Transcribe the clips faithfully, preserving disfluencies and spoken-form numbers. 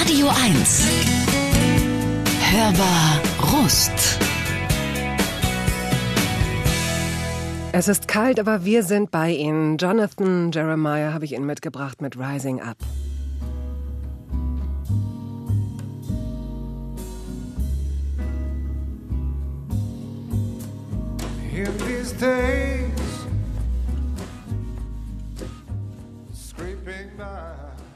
Radio eins. Hörbar Rust. Es ist kalt, aber wir sind bei Ihnen. Jonathan Jeremiah habe ich Ihnen mitgebracht mit Rising Up. In these days, scraping by.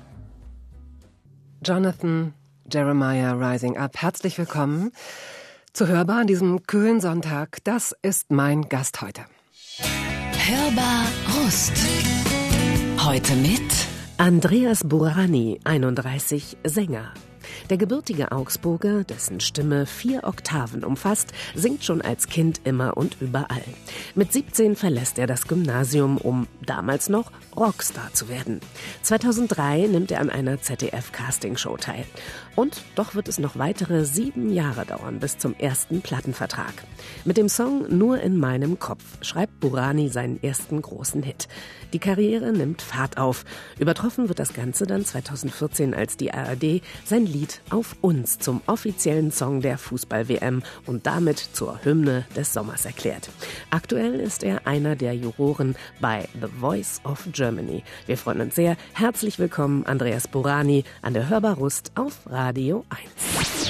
Jonathan Jeremiah, Rising Up. Herzlich willkommen zu Hörbar an diesem kühlen Sonntag. Das ist mein Gast heute. Hörbar Rust. Heute mit Andreas Burani, einunddreißig, Sänger. Der gebürtige Augsburger, dessen Stimme vier Oktaven umfasst, singt schon als Kind immer und überall. Mit siebzehn verlässt er das Gymnasium, um damals noch Rockstar zu werden. zweitausenddrei nimmt er an einer Z D F-Castingshow teil. Und doch wird es noch weitere sieben Jahre dauern bis zum ersten Plattenvertrag. Mit dem Song Nur in meinem Kopf schreibt Burani seinen ersten großen Hit. Die Karriere nimmt Fahrt auf. Übertroffen wird das Ganze dann zweitausendvierzehn, als die A R D sein Lied Auf uns zum offiziellen Song der Fußball-W M und damit zur Hymne des Sommers erklärt. Aktuell ist er einer der Juroren bei The Voice of Germany. Wir freuen uns sehr. Herzlich willkommen, Andreas Burani, an der Hörbar Rust auf Radio eins.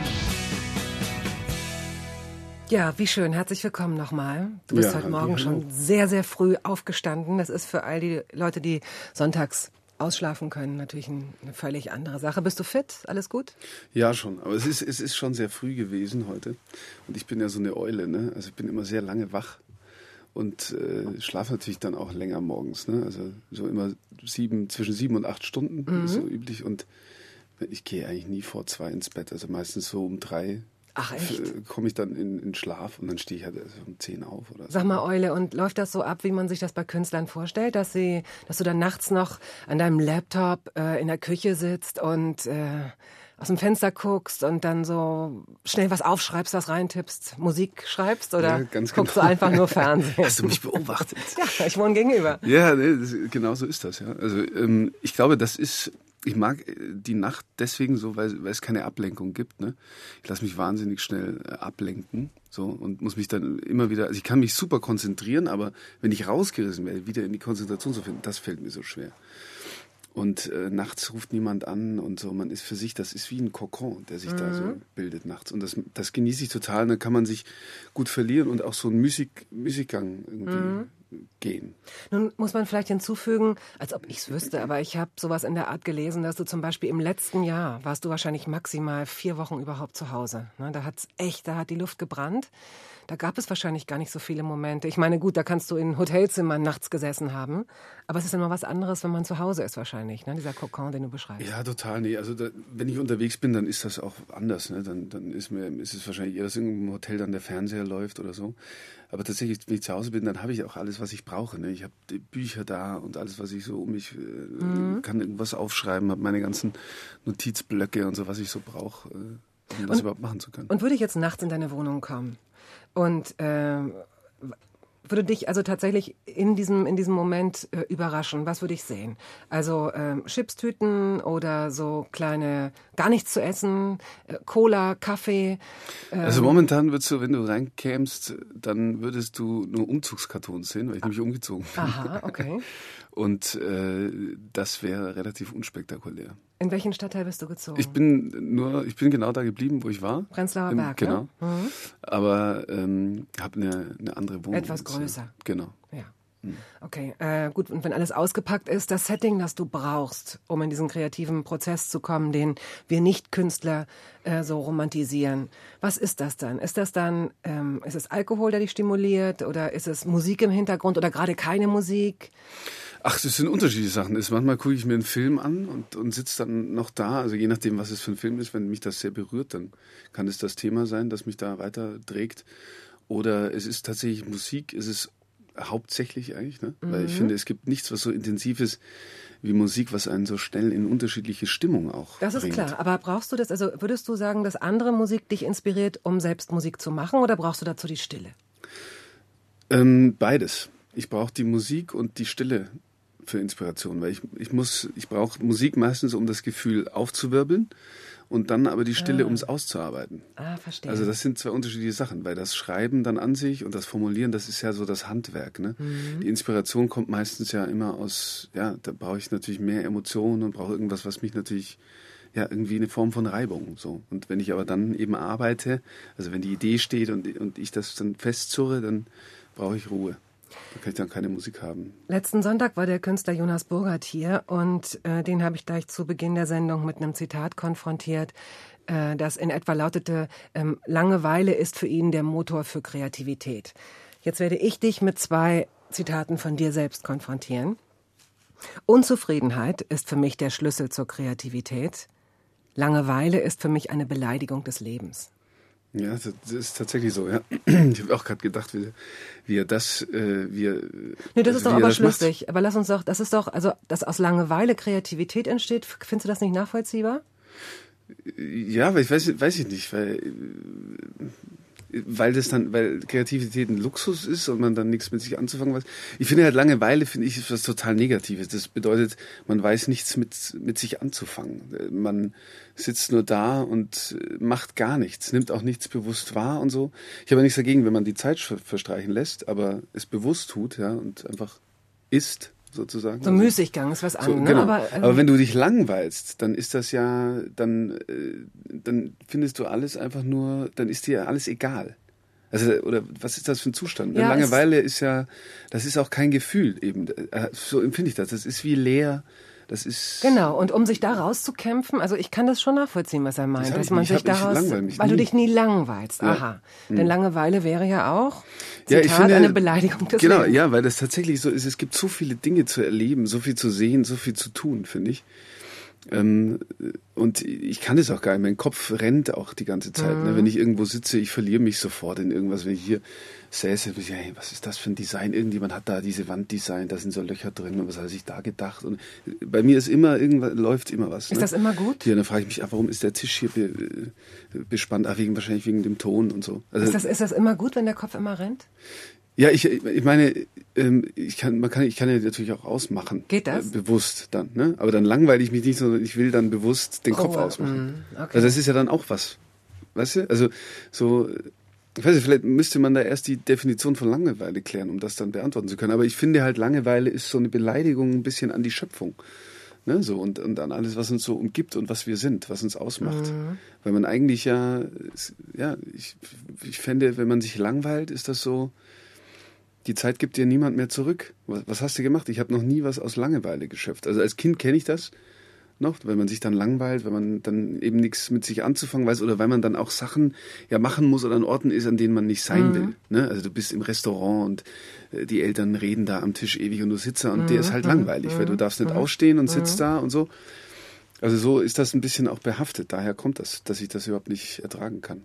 Ja, wie schön. Herzlich willkommen nochmal. Du bist Ja, heute Morgen hallo. schon sehr, sehr früh aufgestanden. Das ist für all die Leute, die sonntags ausschlafen können, natürlich ein, eine völlig andere Sache. Bist du fit? Alles gut? Ja, schon. Aber es ist, es ist schon sehr früh gewesen heute. Und ich bin ja so eine Eule, ne? Also ich bin immer sehr lange wach. Und äh, schlafe natürlich dann auch länger morgens, ne? Also so immer sieben, zwischen sieben und acht Stunden Mhm. ist so üblich. Und ich gehe eigentlich nie vor zwei ins Bett. Also meistens so um drei. Ach, echt? äh, komme ich dann in, in Schlaf und dann stehe ich halt also um zehn auf oder so. Sag mal, Eule, und läuft das so ab, wie man sich das bei Künstlern vorstellt, dass sie, dass du dann nachts noch an deinem Laptop äh, in der Küche sitzt und äh, aus dem Fenster guckst und dann so schnell was aufschreibst, was reintippst, Musik schreibst, oder Ja, ganz guckst genau. du einfach nur Fernsehen? Hast du mich beobachtet? Ja, ich wohne gegenüber. Ja, nee, das, genau so ist das. Ja. Also ähm, ich glaube, das ist, ich mag äh, die Nacht deswegen so, weil, weil es keine Ablenkung gibt. Ne? Ich lasse mich wahnsinnig schnell äh, ablenken so und muss mich dann immer wieder, also ich kann mich super konzentrieren, aber wenn ich rausgerissen werde, wieder in die Konzentration zu finden, das fällt mir so schwer. Und äh, nachts ruft niemand an und so, man ist für sich, das ist wie ein Kokon, der sich mhm. da so bildet nachts. Und das, das genieße ich total, da kann man sich gut verlieren und auch so einen Musik, Musikgang irgendwie mhm. gehen. Nun muss man vielleicht hinzufügen, als ob ich es wüsste, aber ich habe sowas in der Art gelesen, dass du zum Beispiel im letzten Jahr warst du wahrscheinlich maximal vier Wochen überhaupt zu Hause. Ne, da hat's echt, da hat die Luft gebrannt. Da gab es wahrscheinlich gar nicht so viele Momente. Ich meine, gut, da kannst du in Hotelzimmern nachts gesessen haben, aber es ist immer was anderes, wenn man zu Hause ist wahrscheinlich, ne? Dieser Kokon, den du beschreibst. Ja, total. Nee. Also da, wenn ich unterwegs bin, dann ist das auch anders. Ne? Dann, dann ist, mir, ist es wahrscheinlich eher, dass irgendwo im Hotel dann der Fernseher läuft oder so. Aber tatsächlich, wenn ich zu Hause bin, dann habe ich auch alles, was ich brauche. Ne? Ich habe die Bücher da und alles, was ich so um mich, äh, mhm. kann irgendwas aufschreiben, habe meine ganzen Notizblöcke und so, was ich so brauche, äh, um das und, überhaupt machen zu können. Und würde ich jetzt nachts in deine Wohnung kommen und äh, würde dich also tatsächlich in diesem, in diesem Moment äh, überraschen, was würde ich sehen? Also ähm, Chipstüten oder so kleine, gar nichts zu essen, äh, Cola, Kaffee. Ähm. Also momentan würdest du, wenn du reinkämst, dann würdest du nur Umzugskartons sehen, weil ich nämlich umgezogen bin. Aha, okay. Und äh, das wäre relativ unspektakulär. In welchen Stadtteil bist du gezogen? Ich bin nur, ich bin genau da geblieben, wo ich war. Prenzlauer Im, Berg, genau. Ne? Mhm. Aber ähm, habe eine, eine andere Wohnung. Etwas größer. Genau. Ja. Okay, äh, gut, und wenn alles ausgepackt ist, das Setting, das du brauchst, um in diesen kreativen Prozess zu kommen, den wir Nicht-Künstler äh, so romantisieren, was ist das dann? Ist das dann, ähm, ist es Alkohol, der dich stimuliert, oder ist es Musik im Hintergrund oder gerade keine Musik? Ach, das sind unterschiedliche Sachen. Das, manchmal gucke ich mir einen Film an und, und sitze dann noch da. Also je nachdem, was es für ein Film ist, wenn mich das sehr berührt, dann kann es das Thema sein, das mich da weiter trägt. Oder es ist tatsächlich Musik, es ist hauptsächlich eigentlich, ne? Mhm. Weil ich finde, es gibt nichts, was so intensiv ist wie Musik, was einen so schnell in unterschiedliche Stimmungen auch Das ist bringt. klar, aber brauchst du das, also würdest du sagen, dass andere Musik dich inspiriert, um selbst Musik zu machen, oder brauchst du dazu die Stille? Ähm, beides. Ich brauche die Musik und die Stille für Inspiration, weil ich, ich muss, ich brauche Musik meistens, um das Gefühl aufzuwirbeln und dann aber die Stille, ah. um es auszuarbeiten. Ah, verstehe. Also das sind zwei unterschiedliche Sachen, weil das Schreiben dann an sich und das Formulieren, das ist ja so das Handwerk. Ne? Mhm. Die Inspiration kommt meistens ja immer aus, ja, da brauche ich natürlich mehr Emotionen und brauche irgendwas, was mich natürlich, ja, irgendwie eine Form von Reibung. So. Und wenn ich aber dann eben arbeite, also wenn die Idee steht und, und ich das dann festzurre, dann brauche ich Ruhe. Da kann ich dann keine Musik haben. Letzten Sonntag war der Künstler Jonas Burgert hier und äh, den habe ich gleich zu Beginn der Sendung mit einem Zitat konfrontiert, äh, das in etwa lautete, ähm, Langeweile ist für ihn der Motor für Kreativität. Jetzt werde ich dich mit zwei Zitaten von dir selbst konfrontieren. Unzufriedenheit ist für mich der Schlüssel zur Kreativität. Langeweile ist für mich eine Beleidigung des Lebens. Ja, das ist tatsächlich so, ja. Ich habe auch gerade gedacht, wie, wie er das, äh, wie er, nee, das ist doch aber schlüssig. Macht. Aber lass uns doch, das ist doch, also, dass aus Langeweile Kreativität entsteht, findest du das nicht nachvollziehbar? Ja, weil ich weiß, weiß ich nicht, weil, weil das dann, weil Kreativität ein Luxus ist und man dann nichts mit sich anzufangen weiß. Ich finde halt Langeweile, finde ich, ist was total Negatives. Das bedeutet, man weiß nichts mit, mit sich anzufangen. Man sitzt nur da und macht gar nichts, nimmt auch nichts bewusst wahr und so. Ich habe ja nichts dagegen, wenn man die Zeit verstreichen lässt, aber es bewusst tut, ja, und einfach ist. Sozusagen. So Müßiggang ist was so, anderes. Genau. Ne? Aber, ähm, aber wenn du dich langweilst, dann ist das ja, dann, äh, dann findest du alles einfach nur, dann ist dir alles egal. Also, oder was ist das für ein Zustand? Ja, Langeweile ist ja, das ist auch kein Gefühl eben. So empfinde ich das. Das ist wie leer. Das ist genau, und um sich da rauszukämpfen, also ich kann das schon nachvollziehen, was er meint, dass man sich daraus, weil nie. du dich nie langweilst. Aha. Ja. Hm. Denn Langeweile wäre ja auch, Zitat, ja, ich finde, eine Beleidigung des Genau, Lebens. Ja, weil das tatsächlich so ist. Es gibt so viele Dinge zu erleben, so viel zu sehen, so viel zu tun, finde ich. Ähm, und ich kann das auch gar nicht. Mein Kopf rennt auch die ganze Zeit. Mhm. Ne? Wenn ich irgendwo sitze, ich verliere mich sofort in irgendwas. Wenn ich hier säße, ich, hey, was ist das für ein Design? Irgendjemand hat da diese Wand designt, da sind so Löcher drin und was hat er sich da gedacht? Und bei mir ist immer, irgendwas läuft immer was. Ist ne? das immer gut? Ja, dann frage ich mich, ah, warum ist der Tisch hier be, bespannt? Ah, wegen, wahrscheinlich wegen dem Ton und so. Also, ist, das, ist das immer gut, wenn der Kopf immer rennt? Ja, ich, ich meine, ich kann, man kann, ich kann ja natürlich auch ausmachen. Geht das? Äh, bewusst dann, ne? Aber dann langweile ich mich nicht, sondern ich will dann bewusst den Kopf oh, ausmachen. Mm, okay. Also das ist ja dann auch was. Weißt du? Also so, ich weiß nicht, vielleicht müsste man da erst die Definition von Langeweile klären, um das dann beantworten zu können. Aber ich finde halt, Langeweile ist so eine Beleidigung ein bisschen an die Schöpfung. Ne? So, und, und an alles, was uns so umgibt und was wir sind, was uns ausmacht. Mhm. Weil man eigentlich ja, ja, ich, ich fände, wenn man sich langweilt, ist das so, die Zeit gibt dir niemand mehr zurück. Was, was hast du gemacht? Ich habe noch nie was aus Langeweile geschöpft. Also als Kind kenne ich das noch, wenn man sich dann langweilt, wenn man dann eben nichts mit sich anzufangen weiß oder weil man dann auch Sachen ja machen muss oder an Orten ist, an denen man nicht sein mhm. will. Ne? Also du bist im Restaurant und äh, die Eltern reden da am Tisch ewig und du sitzt da und mhm. dir ist halt mhm. langweilig, mhm. weil du darfst nicht mhm. aufstehen und sitzt mhm. da und so. Also so ist das ein bisschen auch behaftet. Daher kommt das, dass ich das überhaupt nicht ertragen kann.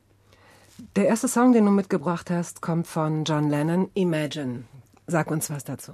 Der erste Song, den du mitgebracht hast, kommt von John Lennon, Imagine. Sag uns was dazu.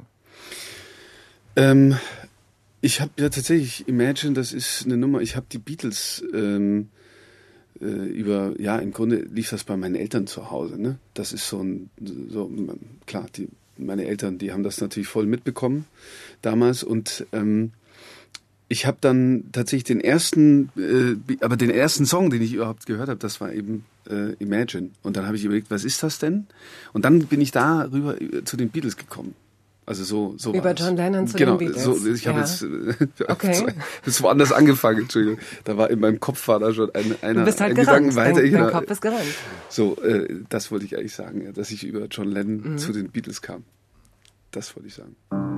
Ähm, ich habe ja tatsächlich Imagine, das ist eine Nummer, ich habe die Beatles ähm, äh, über, ja, im Grunde lief das bei meinen Eltern zu Hause. Ne? Das ist so ein, so, klar, die, meine Eltern, die haben das natürlich voll mitbekommen damals und ähm, ich habe dann tatsächlich den ersten, äh, aber den ersten Song, den ich überhaupt gehört habe, das war eben äh, Imagine. Und dann habe ich überlegt, was ist das denn? Und dann bin ich da rüber zu den Beatles gekommen. Also so, so über John Lennon zu genau, den Beatles. So, ich habe ja. jetzt äh, okay. das woanders angefangen, Entschuldigung. Da war in meinem Kopf war da schon ein, einer, du bist halt ein gerannt. Gedanken weiter. Dein, dein dein Kopf ist gerannt. So, äh, das wollte ich eigentlich sagen, ja, dass ich über John Lennon mhm. zu den Beatles kam. Das wollte ich sagen.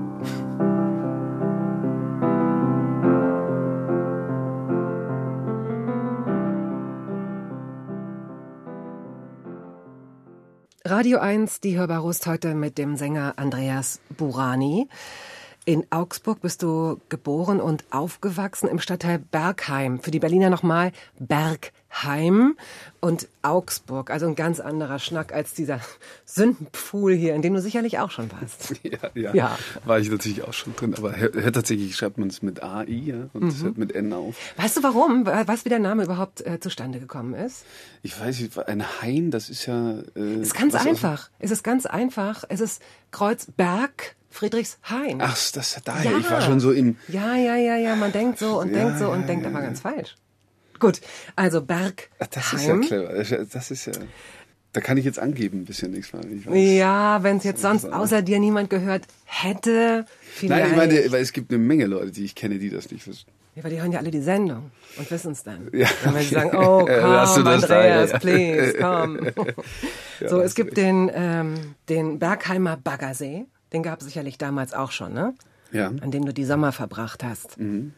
Radio eins, die Hörbar-Rust heute mit dem Sänger Andreas Burani. In Augsburg bist du geboren und aufgewachsen im Stadtteil Bergheim. Für die Berliner nochmal Bergheim und Augsburg. Also ein ganz anderer Schnack als dieser Sündenpfuhl hier, in dem du sicherlich auch schon warst. Ja, ja, ja. War ich natürlich auch schon drin. Aber tatsächlich schreibt man es mit A I ja, und es mhm. hört mit N auf. Weißt du warum? Weißt du, wie der Name überhaupt äh, zustande gekommen ist? Ich weiß nicht, ein Hain, das ist ja... Äh, es ist ganz einfach. Es ist ganz einfach. Es ist Kreuzberg. Friedrichshain. Ach, das daher. Ja. Ich war schon so im... Ja, ja, ja, ja. Man denkt so und Ja, denkt so ja, und denkt ja, aber ja. ganz falsch. Gut, also Bergheim. Ach, das ist ja clever. Das ist ja... Da kann ich jetzt angeben, bis ja nächstes Mal. Wenn ich weiß. Ja, wenn es jetzt sonst außer dir niemand gehört hätte, vielleicht. Nein, ich meine, weil es gibt eine Menge Leute, die ich kenne, die das nicht wissen. Ja, weil die hören ja alle die Sendung und wissen es dann. Ja, Und wenn sie okay. sagen, oh, Ja, lass du komm, das da, Andreas, ja, ja. please, komm. Ja, So, hast es gibt recht. den, ähm, den Bergheimer Baggersee. Den gab es sicherlich damals auch schon, ne? Ja, An dem du die Sommer verbracht hast.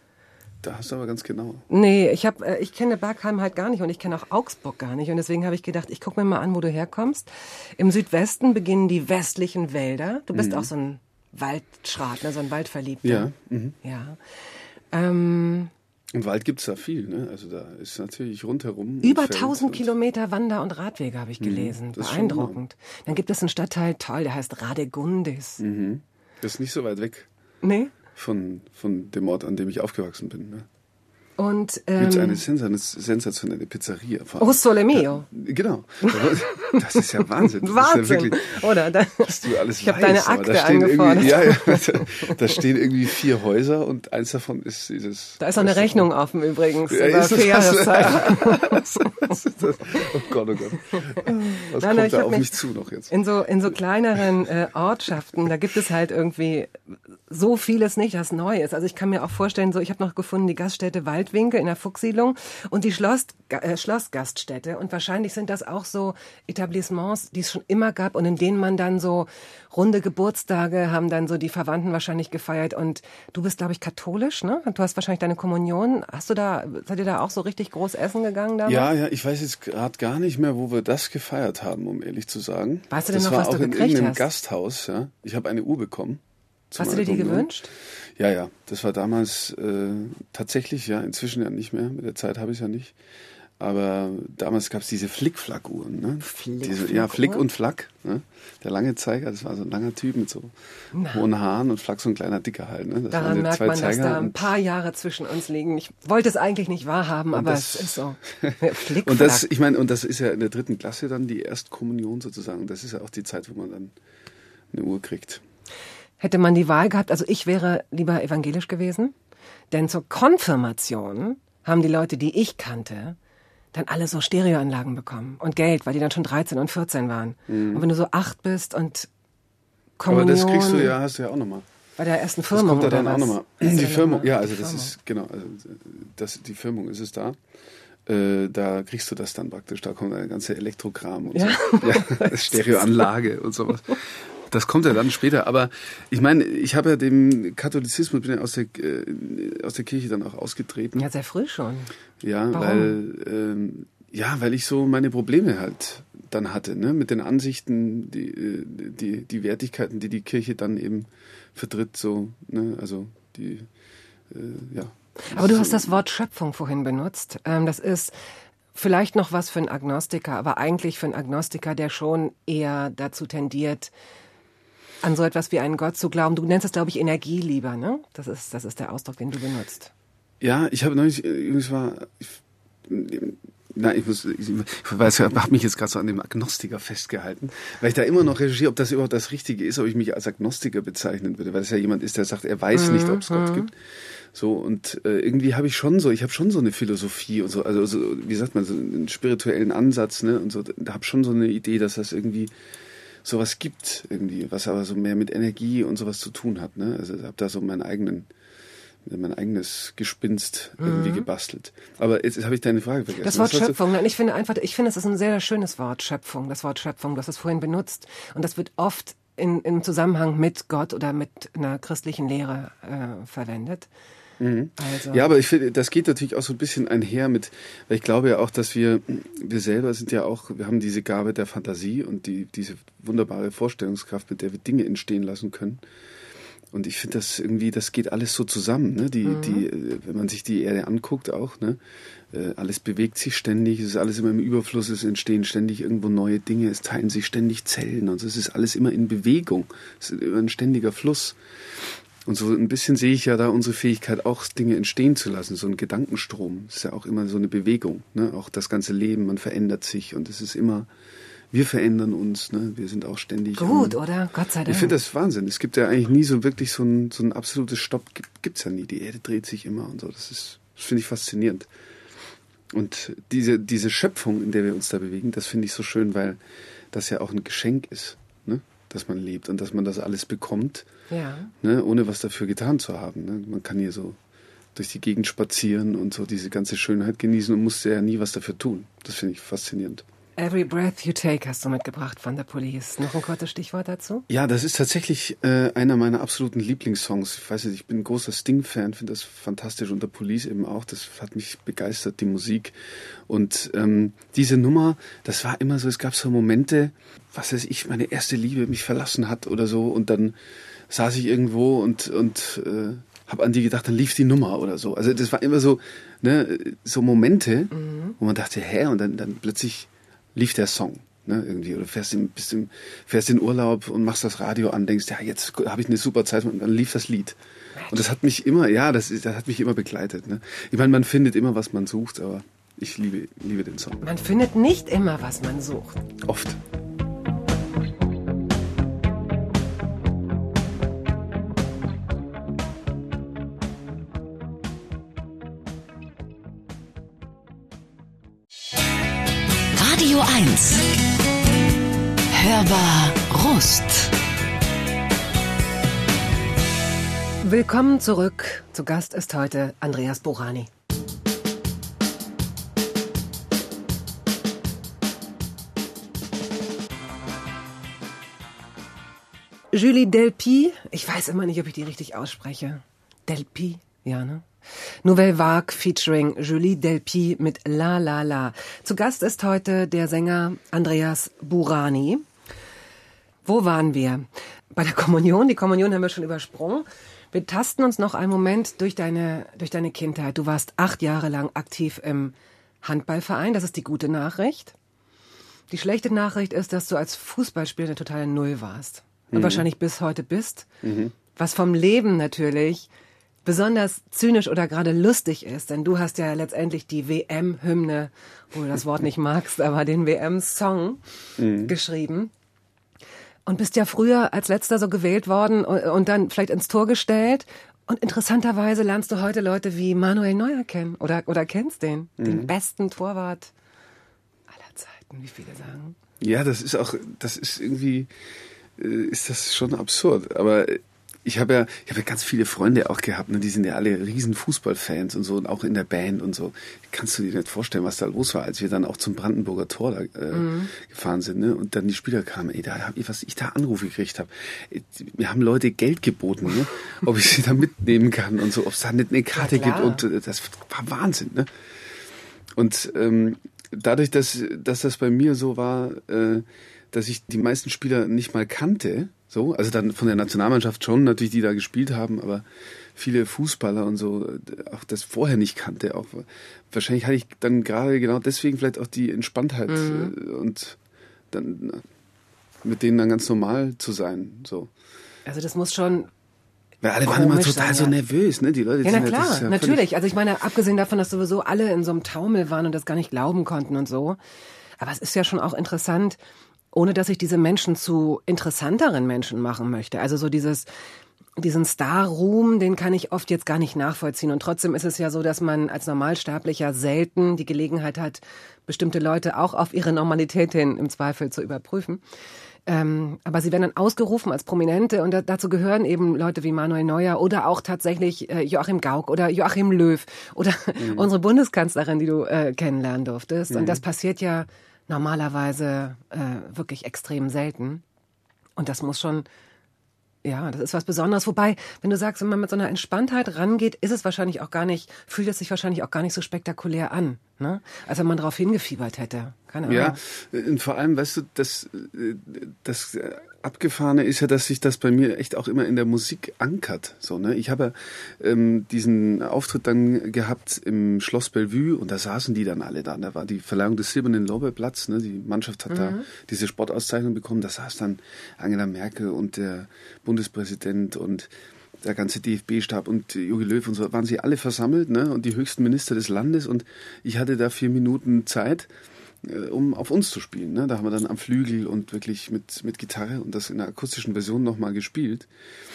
da hast du aber ganz genau. Nee, ich hab, äh, ich kenne Bergheim halt gar nicht und ich kenne auch Augsburg gar nicht. Und deswegen habe ich gedacht, ich gucke mir mal an, wo du herkommst. Im Südwesten beginnen die westlichen Wälder. Du bist auch so ein Waldschrat, ne? So ein Waldverliebter. Ja, mhm. Ja. Ähm, Im Wald gibt's da viel, ne? Also da ist natürlich rundherum... über Feld tausend und- Kilometer Wander- und Radwege habe ich gelesen. das ist schon Beeindruckend. Dann gibt es einen Stadtteil, toll, der heißt Radegundis. Das ist nicht so weit weg Nee? von, von dem Ort, an dem ich aufgewachsen bin. Ne? Und Gibt es ähm, eine sensa- sensationelle Pizzeria. Oh Sole Mio. Genau. Das ist ja Wahnsinn. Das Wahnsinn, ist ja wirklich, oder? Da, dass du alles ich habe weißt, deine aber Akte da stehen angefordert. irgendwie, ja, ja, da stehen irgendwie vier Häuser und eins davon ist dieses... Da ist noch eine Rechnung offen übrigens, Ja, über ist das- vier Jahreszeit. Was ist das? Oh Gott, oh Gott. Was Nein, nein, kommt ich da hab auf mich- mich zu noch jetzt? In so, in so kleineren äh, Ortschaften, da gibt es halt irgendwie so vieles nicht, das neu ist. Also ich kann mir auch vorstellen, so ich habe noch gefunden die Gaststätte Waldwinkel in der Fuchssiedlung und die Schloss, äh, Schlossgaststätte. Und wahrscheinlich sind das auch so Etablissements, die es schon immer gab und in denen man dann so runde Geburtstage haben dann so die Verwandten wahrscheinlich gefeiert. Und du bist, glaube ich, katholisch, ne? Du hast wahrscheinlich deine Kommunion. Hast du da, seid ihr da auch so richtig groß essen gegangen damals? Ja, ja, ich weiß jetzt gerade gar nicht mehr, wo wir das gefeiert haben, um ehrlich zu sagen. Weißt du denn das noch, war was auch du in gekriegt irgendeinem hast? Gasthaus, ja. Ich habe eine Uhr bekommen. zu Hast du meiner dir die Kommunion. gewünscht? Ja, ja. Das war damals äh, tatsächlich, ja, inzwischen ja nicht mehr. Mit der Zeit habe ich es ja nicht. Aber damals gab es diese Flick-Flack-Uhren. Ne? Diese, ja, Flick und Flack. Ne? Der lange Zeiger, das war so ein langer Typ mit so Na. hohen Haaren und Flack so ein kleiner Dicker halt. Ne? Das waren Daran die merkt zwei man, dass Zeiger da ein und- paar Jahre zwischen uns liegen. Ich wollte es eigentlich nicht wahrhaben, aber das- es ist so. Flick, Und das, Flack. ich meine, und das ist ja in der dritten Klasse dann die Erstkommunion sozusagen. Das ist ja auch die Zeit, wo man dann eine Uhr kriegt. Hätte man die Wahl gehabt, also ich wäre lieber evangelisch gewesen, denn zur Konfirmation haben die Leute, die ich kannte, dann alle so Stereoanlagen bekommen und Geld, weil die dann schon dreizehn und vierzehn waren. Und wenn du so acht bist und Kommunion Aber das kriegst du ja, hast du ja auch nochmal. bei der ersten Das Firmung kommt ja oder dann auch was? nochmal. Hast du Die dann Firmung, noch mal ja, die also das Firmung? ist, genau, also das, die Firmung ist es da. Äh, da kriegst du das dann praktisch. Da kommt eine ganze Elektrokram und Ja. so. Ja, Stereoanlage und sowas. Das kommt ja dann später. Aber ich meine, ich habe ja dem Katholizismus, bin ja aus der, äh, aus der Kirche dann auch ausgetreten. Ja, sehr früh schon. Ja, Warum? weil ähm, ja, weil ich so meine Probleme halt dann hatte, ne, mit den Ansichten, die äh, die die Wertigkeiten, die die Kirche dann eben vertritt, so, ne, also die äh, ja. Aber du So- hast das Wort Schöpfung vorhin benutzt. Ähm, das ist vielleicht noch was für einen Agnostiker, aber eigentlich für einen Agnostiker, der schon eher dazu tendiert, an so etwas wie einen Gott zu glauben. Du nennst es, glaube ich, Energie lieber, ne? Das ist, das ist der Ausdruck, den du benutzt. Ja, ich habe neulich, übrigens war, ich, nein, ich muss, ich weiß, ich habe mich jetzt gerade so an dem Agnostiker festgehalten, weil ich da immer noch recherchiere, ob das überhaupt das Richtige ist, ob ich mich als Agnostiker bezeichnen würde, weil es ja jemand ist, der sagt, er weiß nicht, ob es Gott gibt. So, und äh, irgendwie habe ich schon so, ich habe schon so eine Philosophie und so, also so, wie sagt man, so einen spirituellen Ansatz, ne, und so, da habe schon so eine Idee, dass das irgendwie sowas gibt, irgendwie, was aber so mehr mit Energie und sowas zu tun hat, ne, also ich habe da so meinen eigenen, mein eigenes Gespinst irgendwie gebastelt. Aber jetzt habe ich deine Frage vergessen. Das Wort Was hast du- Schöpfung, nein, ich finde einfach, ich finde, es ist ein sehr schönes Wort, Schöpfung, das Wort Schöpfung, du hast es vorhin benutzt. Und das wird oft in, im Zusammenhang mit Gott oder mit einer christlichen Lehre äh, verwendet. Also, Ja, aber ich finde, das geht natürlich auch so ein bisschen einher mit, weil ich glaube ja auch, dass wir, wir selber sind ja auch, wir haben diese Gabe der Fantasie und die, diese wunderbare Vorstellungskraft, mit der wir Dinge entstehen lassen können. Und ich finde das irgendwie, das geht alles so zusammen, ne? Die, die, äh, wenn man sich die Erde anguckt auch, ne? Äh, Alles bewegt sich ständig, es ist alles immer im Überfluss, es entstehen ständig irgendwo neue Dinge, es teilen sich ständig Zellen und so, es ist alles immer in Bewegung, es ist immer ein ständiger Fluss. Und so ein bisschen sehe ich ja da unsere Fähigkeit, auch Dinge entstehen zu lassen, so ein Gedankenstrom. Das ist ja auch immer so eine Bewegung, ne? Auch das ganze Leben, man verändert sich und es ist immer wir verändern uns, ne? Wir sind auch ständig... Gut, um, oder? Gott sei Dank. Ich finde das Wahnsinn. Es gibt ja eigentlich nie so wirklich so ein, so ein absolutes Stopp, gibt es ja nie. Die Erde dreht sich immer und so. Das ist, das finde ich faszinierend. Und diese, diese Schöpfung, in der wir uns da bewegen, das finde ich so schön, weil das ja auch ein Geschenk ist, ne? Dass man lebt und dass man das alles bekommt, ja. ne? Ohne was dafür getan zu haben. Ne? Man kann hier so durch die Gegend spazieren und so diese ganze Schönheit genießen und muss ja nie was dafür tun. Das finde ich faszinierend. Every Breath You Take hast du mitgebracht von der Police. Noch ein kurzes Stichwort dazu? Ja, das ist tatsächlich äh, einer meiner absoluten Lieblingssongs. Ich weiß nicht, ich bin ein großer Sting-Fan, finde das fantastisch und der Police eben auch. Das hat mich begeistert, die Musik. Und ähm, diese Nummer, das war immer so, es gab so Momente, was weiß ich, meine erste Liebe mich verlassen hat oder so und dann saß ich irgendwo und, und äh, habe an die gedacht, dann lief die Nummer oder so. Also das war immer so, ne, so Momente, mhm. wo man dachte, hä, und dann, dann plötzlich lief der Song, ne, irgendwie, oder fährst in, bist im, fährst in Urlaub und machst das Radio an, denkst, ja, jetzt habe ich eine super Zeit und dann lief das Lied. Und das hat mich immer, ja, das, das hat mich immer begleitet. Ne? Ich meine, man findet immer, was man sucht, aber ich liebe, liebe den Song. Man findet nicht immer, was man sucht. Oft. Radio eins. Hörbar Rust. Willkommen zurück. Zu Gast ist heute Andreas Bourani. Julie Delpy, ich weiß immer nicht, ob ich die richtig ausspreche. Delpy, ja, ne? Nouvelle Vague featuring Julie Delpy mit La La La. Zu Gast ist heute der Sänger Andreas Bourani. Wo waren wir? Bei der Kommunion. Die Kommunion haben wir schon übersprungen. Wir tasten uns noch einen Moment durch deine, durch deine Kindheit. Du warst acht Jahre lang aktiv im Handballverein. Das ist die gute Nachricht. Die schlechte Nachricht ist, dass du als Fußballspieler eine totale Null warst. Und mhm. wahrscheinlich bis heute bist. Mhm. Was vom Leben natürlich besonders zynisch oder gerade lustig ist, denn du hast ja letztendlich die W M-Hymne, wo du das Wort nicht magst, aber den W M-Song mhm. geschrieben und bist ja früher als Letzter so gewählt worden und, und dann vielleicht ins Tor gestellt und interessanterweise lernst du heute Leute wie Manuel Neuer kennen oder, oder kennst den, mhm. den besten Torwart aller Zeiten, wie viele sagen. Ja, das ist auch, das ist irgendwie, äh, ist das schon absurd, aber Ich habe ja, ich habe ja ganz viele Freunde auch gehabt, ne? Die sind ja alle riesen Fußballfans und so und auch in der Band und so. Kannst du dir nicht vorstellen, was da los war, als wir dann auch zum Brandenburger Tor da, äh, mhm. gefahren sind, ne? Und dann die Spieler kamen, ey, da hab ich, was ich da Anrufe gekriegt habe. Wir haben Leute Geld geboten, ne? Ob ich sie da mitnehmen kann und so, ob es da nicht eine Karte gibt und äh, das war Wahnsinn, ne? Und ähm, dadurch, dass, dass das bei mir so war, äh, dass ich die meisten Spieler nicht mal kannte, so, also dann von der Nationalmannschaft schon, natürlich, die da gespielt haben, aber viele Fußballer und so, auch das vorher nicht kannte. Auch wahrscheinlich hatte ich dann gerade genau deswegen vielleicht auch die Entspanntheit mhm. und dann mit denen dann ganz normal zu sein. So. Also das muss schon. Weil alle waren immer total sein, so ja. nervös, ne? Die Leute. Ja, na sind klar, ja, ja natürlich. Also ich meine, abgesehen davon, dass sowieso alle in so einem Taumel waren und das gar nicht glauben konnten und so. Aber es ist ja schon auch interessant, ohne dass ich diese Menschen zu interessanteren Menschen machen möchte. Also so dieses, diesen Star-Ruhm, den kann ich oft jetzt gar nicht nachvollziehen. Und trotzdem ist es ja so, dass man als Normalsterblicher selten die Gelegenheit hat, bestimmte Leute auch auf ihre Normalität hin im Zweifel zu überprüfen. Ähm, aber sie werden dann ausgerufen als Prominente und da, dazu gehören eben Leute wie Manuel Neuer oder auch tatsächlich äh, Joachim Gauck oder Joachim Löw oder mhm. unsere Bundeskanzlerin, die du äh, kennenlernen durftest. Mhm. Und das passiert ja normalerweise äh, wirklich extrem selten. Und das muss schon, ja, das ist was Besonderes. Wobei, wenn du sagst, wenn man mit so einer Entspanntheit rangeht, ist es wahrscheinlich auch gar nicht, fühlt es sich wahrscheinlich auch gar nicht so spektakulär an, ne? Als wenn man darauf hingefiebert hätte. Keine Ahnung. Ja, und vor allem, weißt du, das, das Abgefahrene ist ja, dass sich das bei mir echt auch immer in der Musik ankert. So, ne? Ich habe ja ähm, diesen Auftritt dann gehabt im Schloss Bellevue und da saßen die dann alle da. Da war die Verleihung des Silbernen Lorbeerblatts, ne? Die Mannschaft hat mhm. da diese Sportauszeichnung bekommen. Da saß dann Angela Merkel und der Bundespräsident und der ganze D F B-Stab und Jogi Löw und so, waren sie alle versammelt, ne? Und die höchsten Minister des Landes und ich hatte da vier Minuten Zeit äh, um auf uns zu spielen. Ne? Da haben wir dann am Flügel und wirklich mit, mit Gitarre und das in einer akustischen Version nochmal gespielt.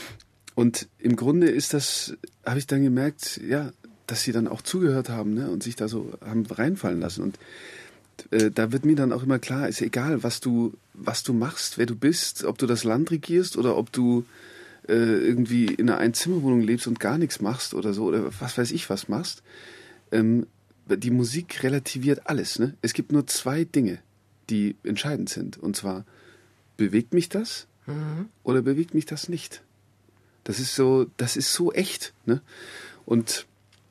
Und im Grunde ist das, habe ich dann gemerkt, ja, dass sie dann auch zugehört haben, ne? Und sich da so haben reinfallen lassen. Und äh, da wird mir dann auch immer klar, ist egal, was du, was du machst, wer du bist, ob du das Land regierst oder ob du äh, irgendwie in einer Einzimmerwohnung lebst und gar nichts machst oder so, oder was weiß ich was machst. Ähm, die Musik relativiert alles. Ne? Es gibt nur zwei Dinge, die entscheidend sind. Und zwar, bewegt mich das mhm. oder bewegt mich das nicht? Das ist so, das ist so echt. Ne? Und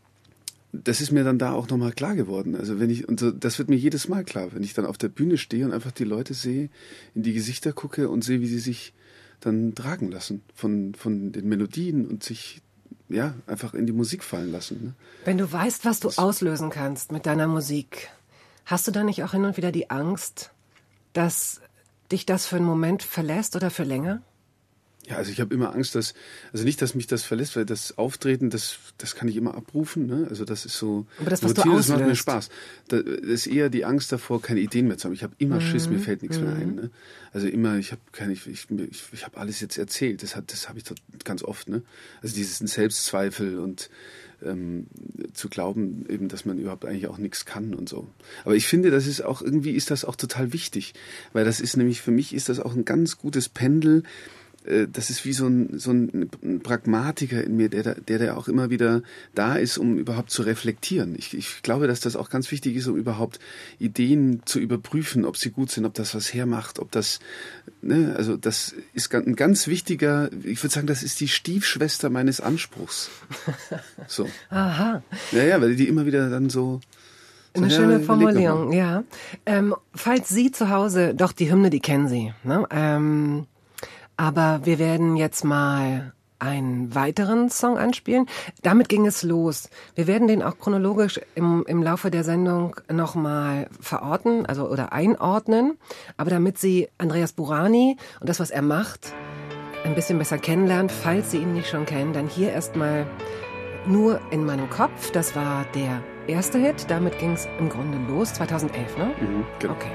das ist mir dann da auch nochmal klar geworden. Also wenn ich, und so, das wird mir jedes Mal klar, wenn ich dann auf der Bühne stehe und einfach die Leute sehe, in die Gesichter gucke und sehe, wie sie sich dann tragen lassen von, von den Melodien und sich ja einfach in die Musik fallen lassen. Ne? Wenn du weißt, was du auslösen kannst mit deiner Musik, hast du dann nicht auch hin und wieder die Angst, dass dich das für einen Moment verlässt oder für länger? Ja, also ich habe immer Angst, dass, also nicht, dass mich das verlässt, weil das Auftreten, das, das kann ich immer abrufen, ne? Also das ist so, aber das, was Routine, du das macht mir auslöst. Spaß. Das ist eher die Angst davor, keine Ideen mehr zu haben. Ich habe immer mhm. Schiss, mir fällt nichts mhm. mehr ein. Ne? Also immer, ich habe keine, ich, ich, ich habe alles jetzt erzählt. Das hat, das habe ich ganz oft. Ne? Also dieses Selbstzweifel und ähm, zu glauben, eben, dass man überhaupt eigentlich auch nichts kann und so. Aber ich finde, das ist auch irgendwie ist das auch total wichtig, weil das ist nämlich für mich ist das auch ein ganz gutes Pendel. Das ist wie so ein, so ein Pragmatiker in mir, der, der, der auch immer wieder da ist, um überhaupt zu reflektieren. Ich, ich glaube, dass das auch ganz wichtig ist, um überhaupt Ideen zu überprüfen, ob sie gut sind, ob das was hermacht, ob das, ne, also das ist ein ganz wichtiger, ich würde sagen, das ist die Stiefschwester meines Anspruchs. So. Aha. Ja, ja, weil die immer wieder dann so, so eine ja, schöne Formulierung, ja. Ähm, falls Sie zu Hause, doch die Hymne, die kennen Sie, ne? Ähm, Aber wir werden jetzt mal einen weiteren Song anspielen. Damit ging es los. Wir werden den auch chronologisch im, im Laufe der Sendung nochmal verorten, also oder einordnen. Aber damit Sie Andreas Bourani und das, was er macht, ein bisschen besser kennenlernen, falls Sie ihn nicht schon kennen, dann hier erstmal Nur in meinem Kopf. Das war der erste Hit. Damit ging es im Grunde los, zweitausendelf, ne? Mhm, genau. Okay.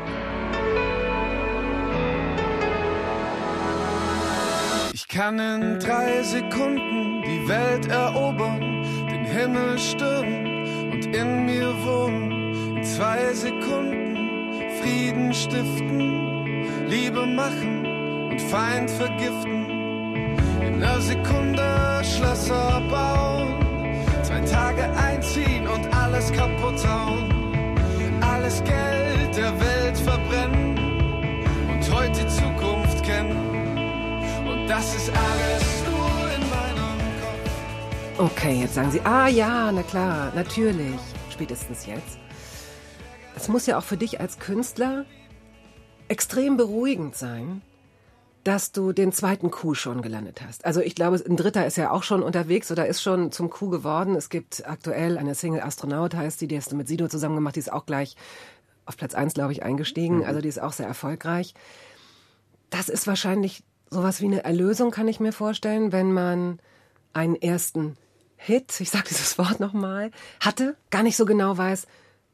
Ich kann in drei Sekunden die Welt erobern, den Himmel stürmen und in mir wohnen. In zwei Sekunden Frieden stiften, Liebe machen und Feind vergiften. In einer Sekunde Schlösser bauen, zwei Tage einziehen und alles kaputt hauen. Alles Geld der Welt verbrennen und heute die Zukunft kennen. Das ist alles nur in meinem Kopf. Okay, jetzt sagen Sie, ah ja, na klar, natürlich, spätestens jetzt. Es muss ja auch für dich als Künstler extrem beruhigend sein, dass du den zweiten Coup schon gelandet hast. Also ich glaube, ein dritter ist ja auch schon unterwegs oder ist schon zum Coup geworden. Es gibt aktuell eine Single, Astronaut heißt die, die hast du mit Sido zusammen gemacht, die ist auch gleich auf Platz eins, glaube ich, eingestiegen. Mhm. Also die ist auch sehr erfolgreich. Das ist wahrscheinlich sowas wie eine Erlösung, kann ich mir vorstellen, wenn man einen ersten Hit, ich sage dieses Wort nochmal, hatte, gar nicht so genau weiß,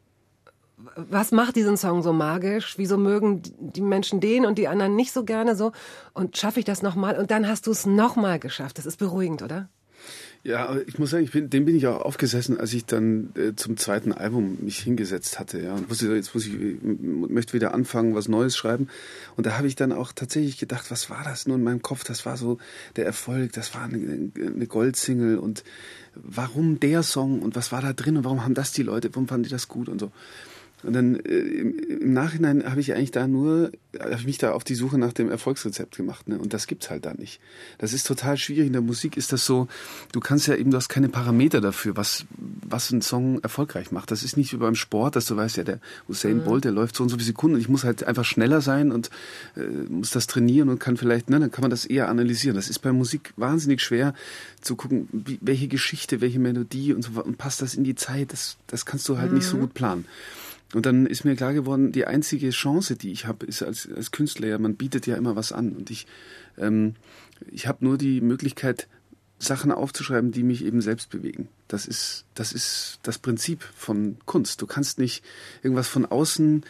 was macht diesen Song so magisch, wieso mögen die Menschen den und die anderen nicht so gerne so und schaffe ich das nochmal und dann hast du es nochmal geschafft. Das ist beruhigend, oder? Ja, aber ich muss sagen, ich bin, dem bin ich auch aufgesessen, als ich dann äh, zum zweiten Album mich hingesetzt hatte. Ja, und wusste, jetzt muss ich, möchte wieder anfangen, was Neues schreiben. Und da habe ich dann auch tatsächlich gedacht, was war das nur in meinem Kopf? Das war so der Erfolg, das war eine, eine Goldsingle und warum der Song und was war da drin und warum haben das die Leute, warum fanden die das gut und so. Und dann äh, im, im Nachhinein habe ich eigentlich da nur, habe ich mich da auf die Suche nach dem Erfolgsrezept gemacht, ne? Und das gibt's halt da nicht. Das ist total schwierig. In der Musik ist das so, du kannst ja eben, du hast keine Parameter dafür, was was ein Song erfolgreich macht. Das ist nicht wie beim Sport, dass du weißt, ja, der Usain Bolt, der läuft so und so viele Sekunden und ich muss halt einfach schneller sein und äh, muss das trainieren und kann vielleicht, ne, dann kann man das eher analysieren. Das ist bei Musik wahnsinnig schwer zu gucken, wie, welche Geschichte, welche Melodie und so und passt das in die Zeit. Das das kannst du halt mhm. nicht so gut planen. Und dann ist mir klar geworden, die einzige Chance, die ich habe, ist als, als Künstler, ja, man bietet ja immer was an. Und ich, ähm, ich habe nur die Möglichkeit, Sachen aufzuschreiben, die mich eben selbst bewegen. Das ist, das ist das Prinzip von Kunst. Du kannst nicht irgendwas von außen,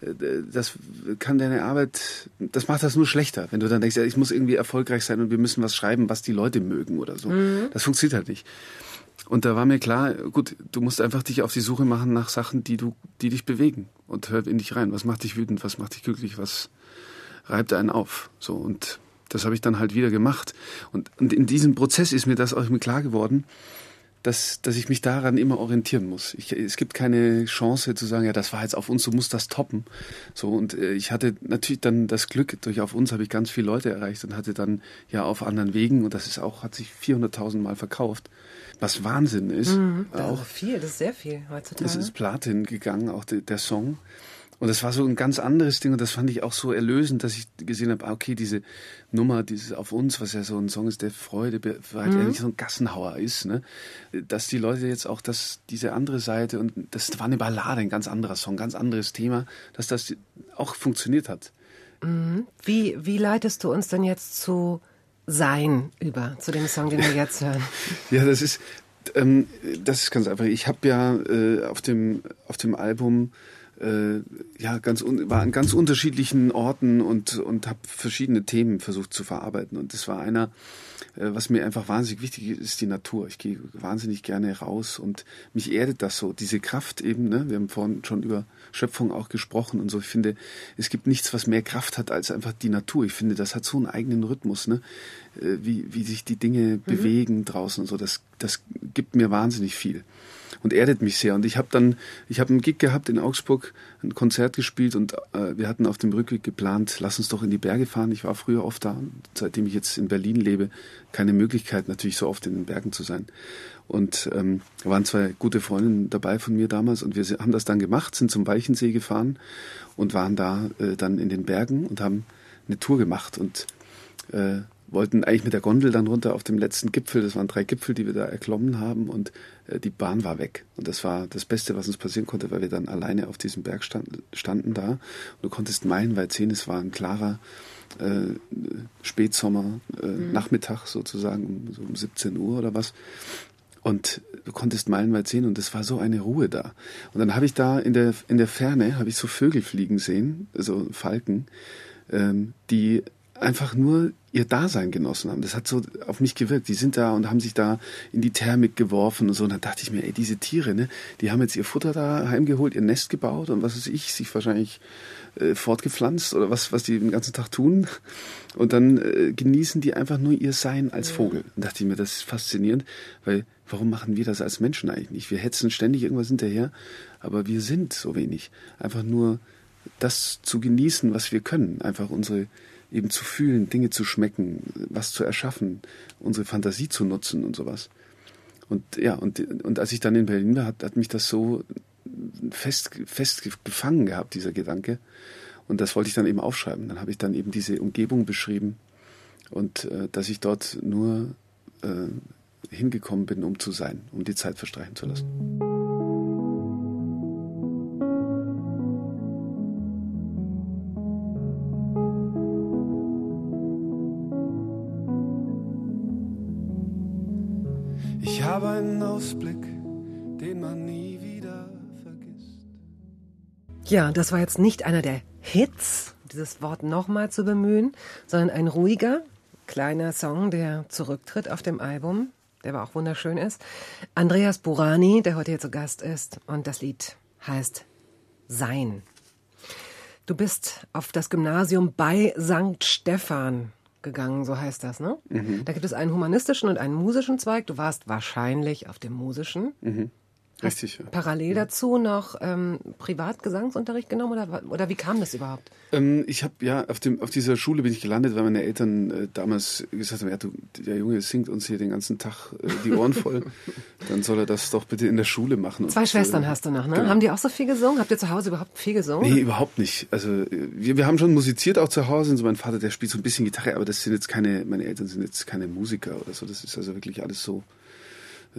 das kann deine Arbeit, das macht das nur schlechter, wenn du dann denkst, ja, ich muss irgendwie erfolgreich sein und wir müssen was schreiben, was die Leute mögen oder so. Mhm. Das funktioniert halt nicht. Und da war mir klar, gut, du musst einfach dich auf die Suche machen nach Sachen, die du, die dich bewegen, und hör in dich rein. Was macht dich wütend? Was macht dich glücklich? Was reibt einen auf? So, und das habe ich dann halt wieder gemacht. Und, und in diesem Prozess ist mir das auch immer klar geworden, dass, dass ich mich daran immer orientieren muss. Ich, es gibt keine Chance zu sagen, ja, das war jetzt auf uns, du musst das toppen. So, und äh, ich hatte natürlich dann das Glück, durch Auf uns habe ich ganz viele Leute erreicht und hatte dann ja Auf anderen Wegen, und das ist auch, hat sich vierhunderttausend Mal verkauft. Was Wahnsinn ist. Mhm, das auch ist viel, das ist sehr viel heutzutage. Das ist Platin gegangen, auch de, der Song. Und das war so ein ganz anderes Ding, und das fand ich auch so erlösend, dass ich gesehen habe, okay, diese Nummer, dieses Auf uns, was ja so ein Song ist, der Freude, weil mhm. er nicht so ein Gassenhauer ist, ne? Dass die Leute jetzt auch das, diese andere Seite, und das war eine Ballade, ein ganz anderer Song, ganz anderes Thema, dass das auch funktioniert hat. Mhm. Wie, wie leitest du uns denn jetzt zu Sein über, zu dem Song, den wir jetzt hören? Ja, das ist, ähm, das ist ganz einfach. Ich habe ja äh, auf dem, auf dem Album Äh, ja, ganz un- war an ganz unterschiedlichen Orten und und habe verschiedene Themen versucht zu verarbeiten, und das war einer, äh, was mir einfach wahnsinnig wichtig ist, ist die Natur. Ich gehe wahnsinnig gerne raus, und mich erdet das so, diese Kraft eben, ne? Wir haben vorhin schon über Schöpfung auch gesprochen und so. Ich finde, es gibt nichts, was mehr Kraft hat als einfach die Natur. Ich finde, das hat so einen eigenen Rhythmus, ne? Äh, wie wie sich die Dinge mhm. bewegen draußen und so. Das das gibt mir wahnsinnig viel und erdet mich sehr. Und ich habe dann, ich habe einen Gig gehabt in Augsburg, ein Konzert gespielt, und äh, wir hatten auf dem Rückweg geplant, lass uns doch in die Berge fahren. Ich war früher oft da, und seitdem ich jetzt in Berlin lebe, keine Möglichkeit natürlich so oft in den Bergen zu sein. Und ähm, da waren zwei gute Freundinnen dabei von mir damals, und wir haben das dann gemacht, sind zum Weichensee gefahren und waren da äh, dann in den Bergen und haben eine Tour gemacht und äh, wollten eigentlich mit der Gondel dann runter auf dem letzten Gipfel. Das waren drei Gipfel, die wir da erklommen haben, und äh, die Bahn war weg. Und das war das Beste, was uns passieren konnte, weil wir dann alleine auf diesem Berg stand, standen da. Und du konntest meilenweit sehen, es war ein klarer äh, Spätsommer, äh, mhm. Nachmittag sozusagen, um, so um siebzehn Uhr oder was. Und du konntest meilenweit sehen, und es war so eine Ruhe da. Und dann habe ich da in der in der Ferne, habe ich so Vögel fliegen sehen, so Falken, ähm, die einfach nur ihr Dasein genossen haben. Das hat so auf mich gewirkt. Die sind da und haben sich da in die Thermik geworfen und so. Und dann dachte ich mir, ey, diese Tiere, ne, die haben jetzt ihr Futter da heimgeholt, ihr Nest gebaut und was weiß ich, sich wahrscheinlich äh, fortgepflanzt oder was, was die den ganzen Tag tun. Und dann äh, genießen die einfach nur ihr Sein als Vogel. Und dachte ich mir, das ist faszinierend, weil warum machen wir das als Menschen eigentlich nicht? Wir hetzen ständig irgendwas hinterher, aber wir sind so wenig. Einfach nur das zu genießen, was wir können. Einfach unsere eben zu fühlen, Dinge zu schmecken, was zu erschaffen, unsere Fantasie zu nutzen und sowas. Und ja, und, und als ich dann in Berlin war, hat, hat mich das so fest, fest gefangen gehabt, dieser Gedanke. Und das wollte ich dann eben aufschreiben. Dann habe ich dann eben diese Umgebung beschrieben, und äh, dass ich dort nur äh, hingekommen bin, um zu sein, um die Zeit verstreichen zu lassen. Ich habe einen Ausblick, den man nie wieder vergisst. Ja, das war jetzt nicht einer der Hits, dieses Wort nochmal zu bemühen, sondern ein ruhiger, kleiner Song, der zurücktritt auf dem Album, der aber auch wunderschön ist. Andreas Burani, der heute hier zu Gast ist, und das Lied heißt Sein. Du bist auf das Gymnasium bei Sankt Stephan gegangen, so heißt das, ne? Mhm. Da gibt es einen humanistischen und einen musischen Zweig. Du warst wahrscheinlich auf dem musischen. Mhm. Richtig, ja. Parallel dazu noch ähm, Privatgesangsunterricht genommen, oder, oder wie kam das überhaupt? Ähm, ich habe ja auf dem auf dieser Schule bin ich gelandet, weil meine Eltern äh, damals gesagt haben, ja, du, der Junge singt uns hier den ganzen Tag äh, die Ohren voll, dann soll er das doch bitte in der Schule machen. Zwei und, Schwestern äh, hast du noch, ne? Genau. Haben die auch so viel gesungen? Habt ihr zu Hause überhaupt viel gesungen? Nee, überhaupt nicht. Also wir, wir haben schon musiziert auch zu Hause. Und so mein Vater, der spielt so ein bisschen Gitarre, aber das sind jetzt keine, meine Eltern sind jetzt keine Musiker oder so. Das ist also wirklich alles so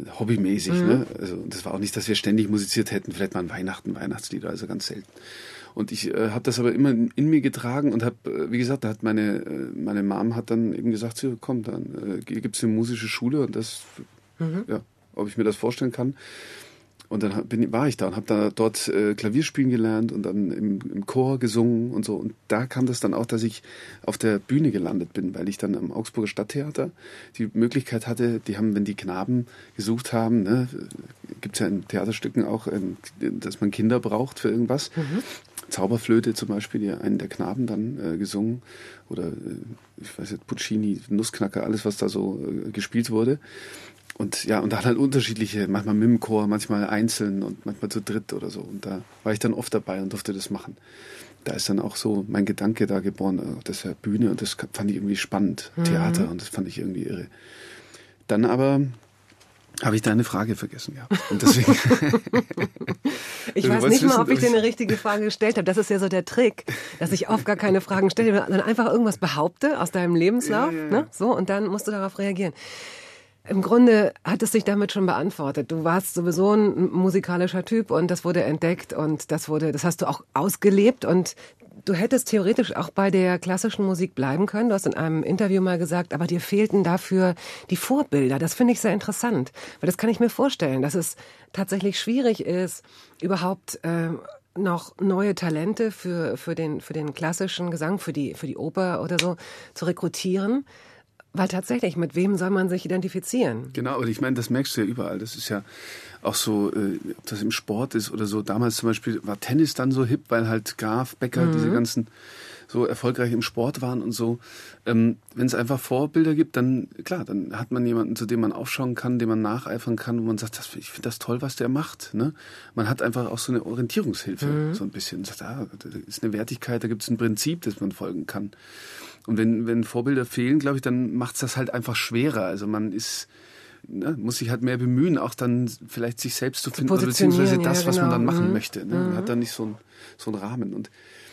hobbymäßig, mhm. ne? Also das war auch nicht, dass wir ständig musiziert hätten, vielleicht mal an Weihnachten, Weihnachtslieder, also ganz selten. Und ich äh, habe das aber immer in, in mir getragen und habe, äh, wie gesagt, da hat meine äh, meine Mom hat dann eben gesagt, so, komm, dann äh, gibt's eine musische Schule und das, mhm. ja, ob ich mir das vorstellen kann. Und dann bin, war ich da und habe da dort äh, Klavier spielen gelernt und dann im, im Chor gesungen und so. Und da kam das dann auch, dass ich auf der Bühne gelandet bin, weil ich dann am Augsburger Stadttheater die Möglichkeit hatte, die haben, wenn die Knaben gesucht haben, ne, gibt es ja in Theaterstücken auch, ähm, dass man Kinder braucht für irgendwas. Mhm. Zauberflöte zum Beispiel, die einen der Knaben dann äh, gesungen. Oder, äh, ich weiß nicht, Puccini, Nussknacker, alles, was da so äh, gespielt wurde. Und ja, und da halt unterschiedliche, manchmal mit dem Chor, manchmal einzeln und manchmal zu dritt oder so. Und da war ich dann oft dabei und durfte das machen. Da ist dann auch so mein Gedanke da geboren, das ist ja Bühne und das fand ich irgendwie spannend, mhm. Theater, und das fand ich irgendwie irre. Dann aber habe ich deine Frage vergessen, ja. Und deswegen. Ich weiß nicht mal, ob ich dir eine richtige Frage gestellt habe. Das ist ja so der Trick, dass ich oft gar keine Fragen stelle, sondern einfach irgendwas behaupte aus deinem Lebenslauf, ja, ja, ja. Ne? So, und dann musst du darauf reagieren. Im Grunde hat es sich damit schon beantwortet. Du warst sowieso ein musikalischer Typ und das wurde entdeckt und das wurde, das hast du auch ausgelebt und du hättest theoretisch auch bei der klassischen Musik bleiben können. Du hast in einem Interview mal gesagt, aber dir fehlten dafür die Vorbilder. Das finde ich sehr interessant, weil das kann ich mir vorstellen, dass es tatsächlich schwierig ist, überhaupt äh, noch neue Talente für für den für den klassischen Gesang, für die für die Oper oder so zu rekrutieren. Weil tatsächlich, mit wem soll man sich identifizieren? Genau, aber ich meine, das merkst du ja überall. Das ist ja auch so, äh, ob das im Sport ist oder so. Damals zum Beispiel war Tennis dann so hip, weil halt Graf, Becker, mhm. diese ganzen so erfolgreich im Sport waren und so. Ähm, wenn es einfach Vorbilder gibt, dann, klar, dann hat man jemanden, zu dem man aufschauen kann, dem man nacheifern kann, wo man sagt, das, ich finde das toll, was der macht. Ne? Man hat einfach auch so eine Orientierungshilfe, mhm. so ein bisschen. Sagt, ah, da ist eine Wertigkeit, da gibt es ein Prinzip, das man folgen kann. Und wenn, wenn Vorbilder fehlen, glaube ich, dann macht es das halt einfach schwerer. Also man ist, ne, muss sich halt mehr bemühen, auch dann vielleicht sich selbst zu finden, oder beziehungsweise das, ja, was genau. man dann machen mhm. möchte. Ne? Man mhm. hat dann nicht so einen so einen Rahmen. Und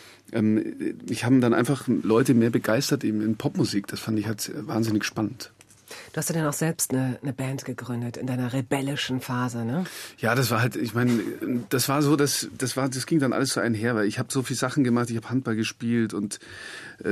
ähm, ich habe dann einfach Leute mehr begeistert eben in Popmusik. Das fand ich halt wahnsinnig spannend. Du hast ja dann auch selbst eine, eine Band gegründet in deiner rebellischen Phase, ne? Ja, das war halt, ich meine, das war so, das, das war, das ging dann alles so einher, weil ich habe so viele Sachen gemacht, ich habe Handball gespielt und äh,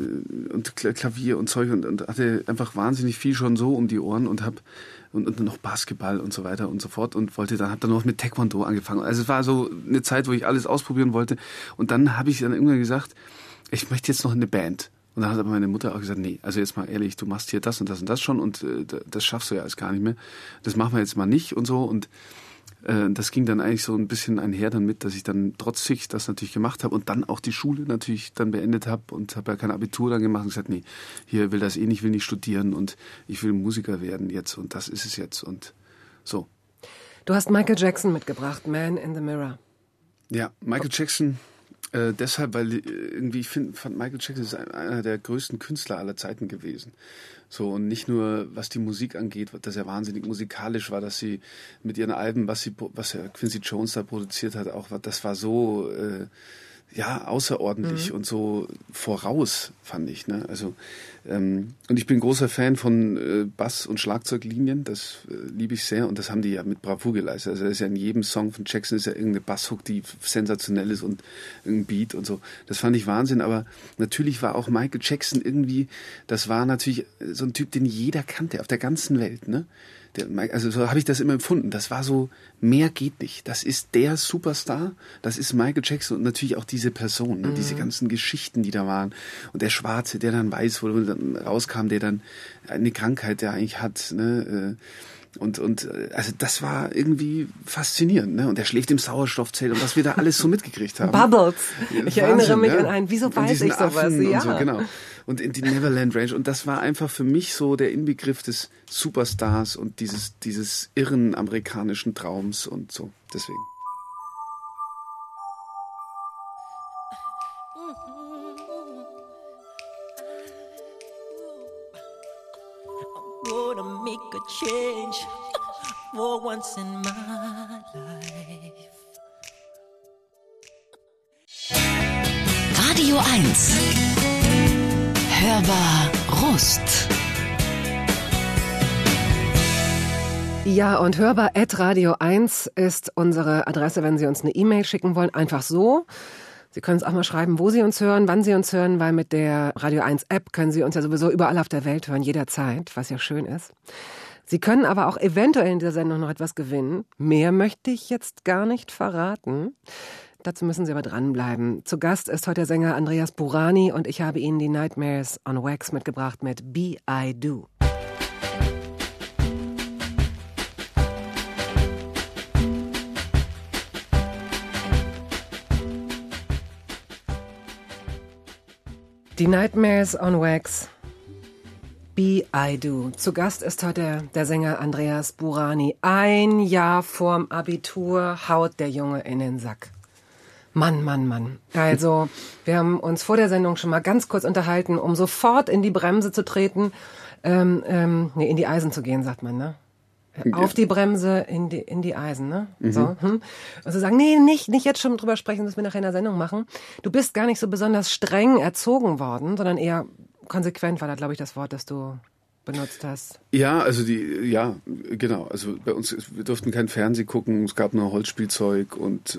und Klavier und Zeug und, und hatte einfach wahnsinnig viel schon so um die Ohren und habe und, und noch Basketball und so weiter und so fort und wollte dann, habe dann noch mit Taekwondo angefangen. Also es war so eine Zeit, wo ich alles ausprobieren wollte und dann habe ich dann irgendwann gesagt, ich möchte jetzt noch eine Band. Und dann hat aber meine Mutter auch gesagt, nee, also jetzt mal ehrlich, du machst hier das und das und das schon und äh, das schaffst du ja alles gar nicht mehr. Das machen wir jetzt mal nicht und so. Und äh, das ging dann eigentlich so ein bisschen einher damit, dass ich dann trotzig das natürlich gemacht habe und dann auch die Schule natürlich dann beendet habe und habe ja kein Abitur dann gemacht und gesagt, nee, hier will das eh nicht, will nicht studieren und ich will Musiker werden jetzt und das ist es jetzt und so. Du hast Michael Jackson mitgebracht, Man in the Mirror. Ja, Michael Jackson... Äh, deshalb, weil irgendwie ich find, fand Michael Jackson ist einer der größten Künstler aller Zeiten gewesen. So, und nicht nur was die Musik angeht, dass er wahnsinnig musikalisch war, dass sie mit ihren Alben, was sie, was er Quincy Jones da produziert hat, auch das war so äh, ja außerordentlich mhm. und so voraus, fand ich. Ne? Also ähm, und ich bin großer Fan von äh, Bass- und Schlagzeuglinien, das äh, liebe ich sehr und das haben die ja mit Bravour geleistet. Also das ist ja in jedem Song von Jackson ist ja irgendeine Basshook, die sensationell ist und irgendein Beat und so. Das fand ich Wahnsinn, aber natürlich war auch Michael Jackson irgendwie, das war natürlich so ein Typ, den jeder kannte auf der ganzen Welt, ne? Der, also so habe ich das immer empfunden. Das war so, mehr geht nicht. Das ist der Superstar, das ist Michael Jackson und natürlich auch diese Person, ne? Mhm. Diese ganzen Geschichten, die da waren. Und der Schwarze, der dann weiß, wo dann rauskam, der dann eine Krankheit, der eigentlich hat, ne? Und, und also das war irgendwie faszinierend, ne? Und er schläft im Sauerstoffzelt und was wir da alles so mitgekriegt haben. Bubbles. Ich Wahnsinn, erinnere mich ja? an einen, wieso weiß ich sowas? Affen ja. Und so, genau. Und in die Neverland Range. Und das war einfach für mich so der Inbegriff des Superstars und dieses, dieses irren amerikanischen Traums und so. Deswegen. Gonna make a change for once in my life. Radio eins. Hörbar Rust. Ja, und hörbar at radio eins ist unsere Adresse, wenn Sie uns eine E-Mail schicken wollen. Einfach so. Sie können uns auch mal schreiben, wo Sie uns hören, wann Sie uns hören, weil mit der Radio eins App können Sie uns ja sowieso überall auf der Welt hören, jederzeit, was ja schön ist. Sie können aber auch eventuell in dieser Sendung noch etwas gewinnen. Mehr möchte ich jetzt gar nicht verraten. Dazu müssen Sie aber dranbleiben. Zu Gast ist heute der Sänger Andreas Burani und ich habe Ihnen die Nightmares on Wax mitgebracht mit Be I Do. Die Nightmares on Wax, Be I Do. Zu Gast ist heute der Sänger Andreas Burani. Ein Jahr vorm Abitur haut der Junge in den Sack. Mann, Mann, Mann. Also, wir haben uns vor der Sendung schon mal ganz kurz unterhalten, um sofort in die Bremse zu treten, ähm, ähm, nee, in die Eisen zu gehen, sagt man, ne? Auf die Bremse, in die, in die Eisen, ne? Mhm. So, hm? Und zu sagen, nee, nicht, nicht jetzt schon drüber sprechen, das wir nachher in der Sendung machen. Du bist gar nicht so besonders streng erzogen worden, sondern eher konsequent war da, glaube ich, das Wort, das du benutzt hast. Ja, also die, ja, genau. Also bei uns, wir durften kein Fernsehen gucken, es gab nur Holzspielzeug und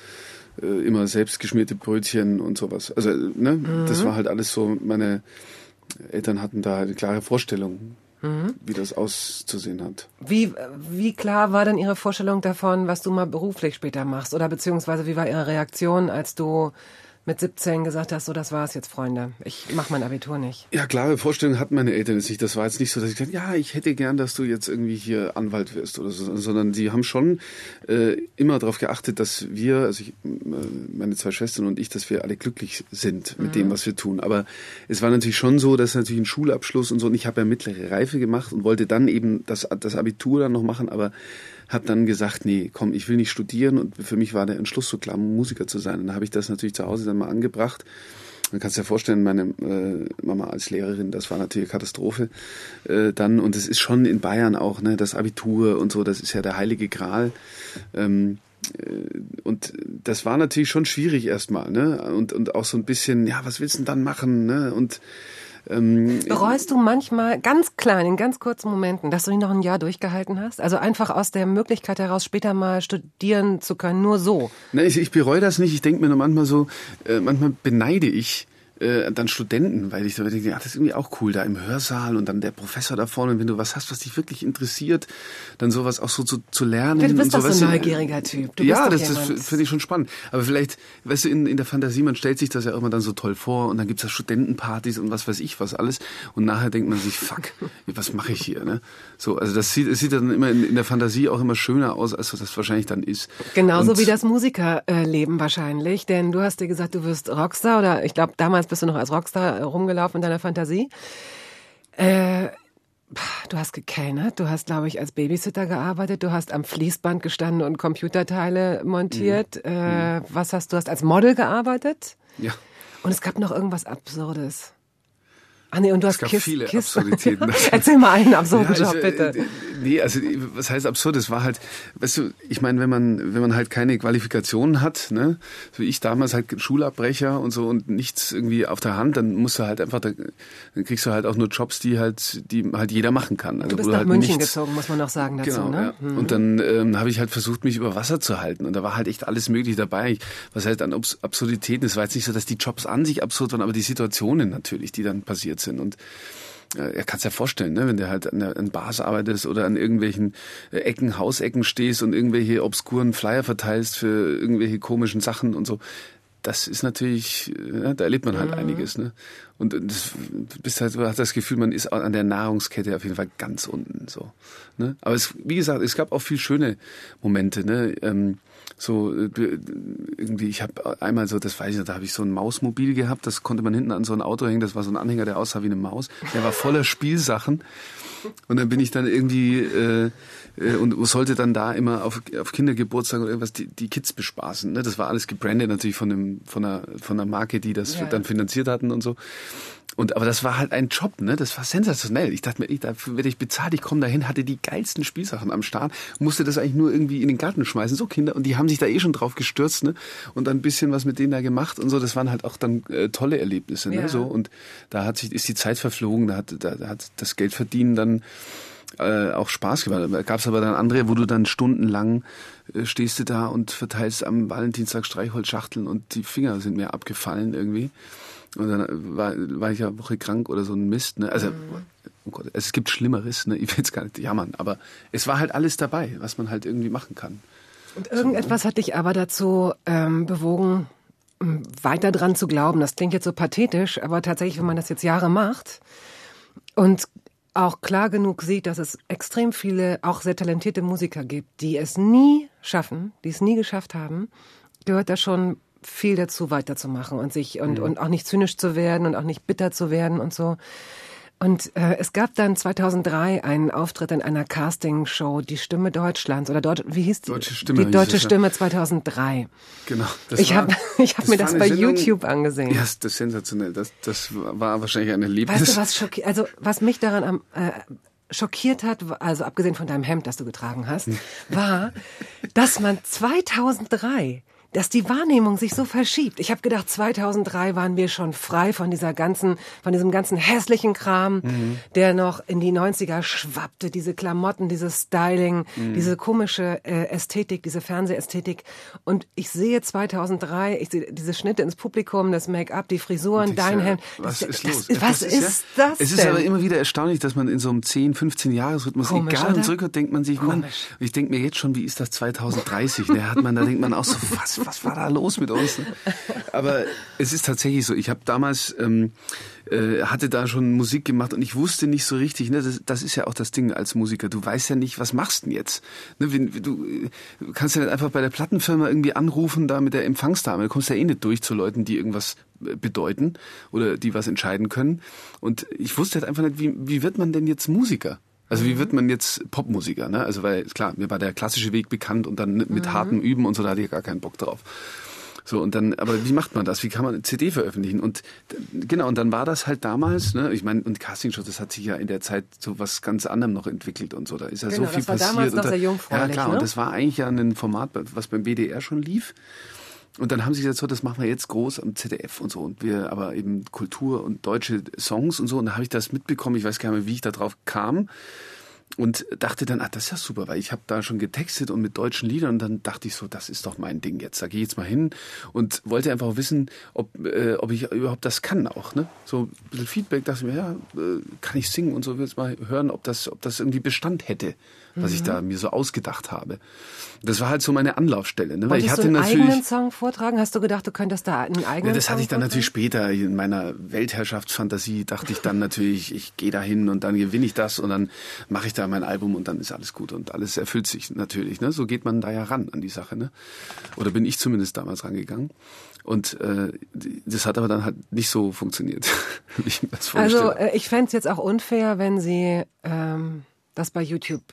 äh, immer selbstgeschmierte Brötchen und sowas. Also, ne, mhm. das war halt alles so, meine Eltern hatten da eine klare Vorstellung, mhm. wie das auszusehen hat. Wie, wie klar war denn Ihre Vorstellung davon, was du mal beruflich später machst? Oder beziehungsweise wie war Ihre Reaktion, als du mit siebzehn gesagt hast, so, das war's jetzt, Freunde. Ich mach mein Abitur nicht. Ja, klare Vorstellungen hatten meine Eltern jetzt nicht. Das war jetzt nicht so, dass ich gesagt habe, ja, ich hätte gern, dass du jetzt irgendwie hier Anwalt wirst oder so, sondern die haben schon äh, immer darauf geachtet, dass wir, also ich, meine zwei Schwestern und ich, dass wir alle glücklich sind mit mhm. dem, was wir tun. Aber es war natürlich schon so, dass natürlich ein Schulabschluss und so, und ich habe ja mittlere Reife gemacht und wollte dann eben das, das Abitur dann noch machen, aber habe dann gesagt, nee, komm, ich will nicht studieren, und für mich war der Entschluss so klar, Musiker zu sein. Und dann habe ich das natürlich zu Hause dann mal angebracht. Man kann es ja vorstellen, meine äh, Mama als Lehrerin, das war natürlich eine Katastrophe äh, dann. Und es ist schon in Bayern auch, ne, das Abitur und so, das ist ja der heilige Gral. Ähm, äh, und das war natürlich schon schwierig erstmal, ne? Und, und auch so ein bisschen, ja, was willst du denn dann machen, ne? Und Ähm, bereust du manchmal ganz klein, in ganz kurzen Momenten, dass du nicht noch ein Jahr durchgehalten hast? Also einfach aus der Möglichkeit heraus, später mal studieren zu können, nur so? Nein, ich, ich bereue das nicht. Ich denke mir nur manchmal so, äh, manchmal beneide ich äh, dann Studenten, weil ich so denke, ja, das ist irgendwie auch cool, da im Hörsaal und dann der Professor da vorne, und wenn du was hast, was dich wirklich interessiert, dann sowas auch so zu, zu lernen. Ja, du bist und doch sowas. so ein neugieriger Typ. Du ja, bist das, das finde ich schon spannend. Aber vielleicht, weißt du, in, in der Fantasie, man stellt sich das ja immer dann so toll vor, und dann gibt's da Studentenpartys und was weiß ich was alles, und nachher denkt man sich, fuck, was mache ich hier, ne? So, also das sieht, es sieht dann immer in, in der Fantasie auch immer schöner aus, als was das wahrscheinlich dann ist. Genauso und wie das Musikerleben wahrscheinlich, denn du hast dir gesagt, du wirst Rockstar, oder ich glaube, damals bist du noch als Rockstar rumgelaufen in deiner Fantasie. Äh, du hast gekellnert, du hast, glaube ich, als Babysitter gearbeitet, du hast am Fließband gestanden und Computerteile montiert. Mhm. Äh, was hast du? hast als Model gearbeitet? Ja. Und es gab noch irgendwas Absurdes. Ah nee, und du es hast gab Kiss, viele Kiss. Absurditäten. Erzähl mal einen absurden ja, Job, ich, bitte. Äh, nee, also was heißt absurd? Es war halt, weißt du, ich meine, wenn man wenn man halt keine Qualifikationen hat, ne, so wie ich damals halt Schulabbrecher und so und nichts irgendwie auf der Hand, dann musst du halt einfach, da, dann kriegst du halt auch nur Jobs, die halt die halt jeder machen kann. Also du bist wo nach halt München nichts, gezogen, muss man noch sagen dazu, genau, ne? Ja. Mhm. Und dann ähm, habe ich halt versucht, mich über Wasser zu halten, und da war halt echt alles möglich dabei. Was heißt an Abs- Absurditäten? Es war jetzt nicht so, dass die Jobs an sich absurd waren, aber die Situationen natürlich, die dann passiert sind. Und er kann es ja vorstellen, ne, wenn du halt an, der, an Bars arbeitest oder an irgendwelchen Ecken, Hausecken stehst und irgendwelche obskuren Flyer verteilst für irgendwelche komischen Sachen und so. Das ist natürlich, ja, da erlebt man halt mhm. einiges, ne? Und das, bist halt, du hast das Gefühl, man ist an der Nahrungskette auf jeden Fall ganz unten, so, ne? Aber es, wie gesagt, es gab auch viel schöne Momente, ne? Ähm, so irgendwie, ich habe einmal so, das weiß ich nicht, da habe ich so ein Mausmobil gehabt, das konnte man hinten an so ein Auto hängen, das war so ein Anhänger, der aussah wie eine Maus, der war voller Spielsachen, und dann bin ich dann irgendwie äh, äh, und sollte dann da immer auf, auf Kindergeburtstagen oder irgendwas die, die Kids bespaßen, ne? Das war alles gebrandet natürlich von dem von einer von einer Marke, die das ja. dann finanziert hatten und so. Und aber das war halt ein Job, ne? Das war sensationell. Ich dachte mir, ich, dafür werde ich bezahlt. Ich komme dahin, hatte die geilsten Spielsachen am Start, musste das eigentlich nur irgendwie in den Garten schmeißen. So Kinder, und die haben sich da eh schon drauf gestürzt, ne? Und dann ein bisschen was mit denen da gemacht und so. Das waren halt auch dann äh, tolle Erlebnisse, ne? Ja. So, und da hat sich ist die Zeit verflogen. Da hat da, da hat das Geldverdienen dann äh, auch Spaß gemacht. Da gab es aber dann andere, wo du dann stundenlang äh, stehst du da und verteilst am Valentinstag Streichholzschachteln und die Finger sind mir abgefallen irgendwie. Und dann war, war ich ja eine Woche krank oder so ein Mist. Ne? Also, oh Gott, es gibt Schlimmeres, ne? Ich will jetzt gar nicht jammern, aber es war halt alles dabei, was man halt irgendwie machen kann. Und irgendetwas hat dich aber dazu ähm, bewogen, weiter dran zu glauben. Das klingt jetzt so pathetisch, aber tatsächlich, wenn man das jetzt Jahre macht und auch klar genug sieht, dass es extrem viele, auch sehr talentierte Musiker gibt, die es nie schaffen, die es nie geschafft haben, gehört da schon viel dazu, weiterzumachen und sich und, mhm. und auch nicht zynisch zu werden und auch nicht bitter zu werden und so. Und äh, es gab dann zweitausenddrei einen Auftritt in einer Castingshow, die Stimme Deutschlands oder dort, wie hieß die? Deutsche Stimme. Die Deutsche es, Stimme ja. zweitausenddrei. Genau. Das ich habe ich hab das mir das bei Sendung, YouTube angesehen. Ja, das ist sensationell. Das, das war wahrscheinlich ein Erlebnis. Weißt du, was schockiert, also was mich daran am äh, schockiert hat, also abgesehen von deinem Hemd, das du getragen hast, war, dass man zweitausenddrei dass die Wahrnehmung sich so verschiebt. Ich habe gedacht, zweitausenddrei waren wir schon frei von dieser ganzen, von diesem ganzen hässlichen Kram, mhm. der noch in die neunziger schwappte, diese Klamotten, dieses Styling, mhm. diese komische äh, Ästhetik, diese Fernsehästhetik. Und ich sehe zweitausenddrei, ich sehe diese Schnitte ins Publikum, das Make-up, die Frisuren, dein ja, Hemd. Was das, ist das, los? Das, was das ist, ist ja, das Es ist denn? aber immer wieder erstaunlich, dass man in so einem zehn, fünfzehn Jahresrhythmus, Komisch, egal oder? zurückhört, denkt man sich, Mann, ich denke mir jetzt schon, wie ist das zweitausenddreißig? Ne, hat man, da denkt man auch so, was, was war da los mit uns? Ne? Aber es ist tatsächlich so, ich habe damals, ähm, äh, hatte da schon Musik gemacht und ich wusste nicht so richtig, ne, das, das ist ja auch das Ding als Musiker, du weißt ja nicht, was machst du denn jetzt? Ne, wenn, du, du kannst ja nicht einfach bei der Plattenfirma irgendwie anrufen, da mit der Empfangsdame, du kommst ja eh nicht durch zu Leuten, die irgendwas bedeuten oder die was entscheiden können. Und ich wusste halt einfach nicht, wie, wie wird man denn jetzt Musiker? Also wie wird man jetzt Popmusiker? Ne? Also weil, klar, mir war der klassische Weg bekannt und dann mit mhm. hartem Üben und so, da hatte ich gar keinen Bock drauf. So, und dann, aber wie macht man das? Wie kann man eine C D veröffentlichen? Und genau, und dann war das halt damals, ne, ich meine, und Castingshow, das hat sich ja in der Zeit zu was ganz anderem noch entwickelt und so. Da ist ja genau, so viel das war passiert. Damals noch da, sehr jungfräulich, ja, klar, ne? Und das war eigentlich ja ein Format, was beim B D R schon lief. Und dann haben sie gesagt, so, das machen wir jetzt groß am Z D F und so. Und wir aber eben Kultur und deutsche Songs und so. Und da habe ich das mitbekommen, ich weiß gar nicht mehr, wie ich da drauf kam. Und dachte dann, ach, das ist ja super, weil ich habe da schon getextet und mit deutschen Liedern und dann dachte ich so, das ist doch mein Ding jetzt, da gehe ich jetzt mal hin und wollte einfach wissen, ob, äh, ob ich überhaupt das kann auch, ne? So ein bisschen Feedback, dachte ich mir, ja, äh, kann ich singen und so, will jetzt mal hören, ob das, ob das irgendwie Bestand hätte, was mhm. ich da mir so ausgedacht habe. Das war halt so meine Anlaufstelle, ne? Weil Wolltest ich hatte du einen natürlich eigenen Song vortragen? Hast du gedacht, du könntest da einen eigenen ja, das Song hatte ich dann vortragen? natürlich später in meiner Weltherrschaftsfantasie, dachte ich dann natürlich, ich gehe da hin und dann gewinne ich das und dann mache ich da mein Album und dann ist alles gut und alles erfüllt sich natürlich. Ne? So geht man da ja ran an die Sache. Ne? Oder bin ich zumindest damals rangegangen. Und äh, das hat aber dann halt nicht so funktioniert, wie ich mir das vorstelle. Also äh, ich fände es jetzt auch unfair, wenn Sie ähm, das bei YouTube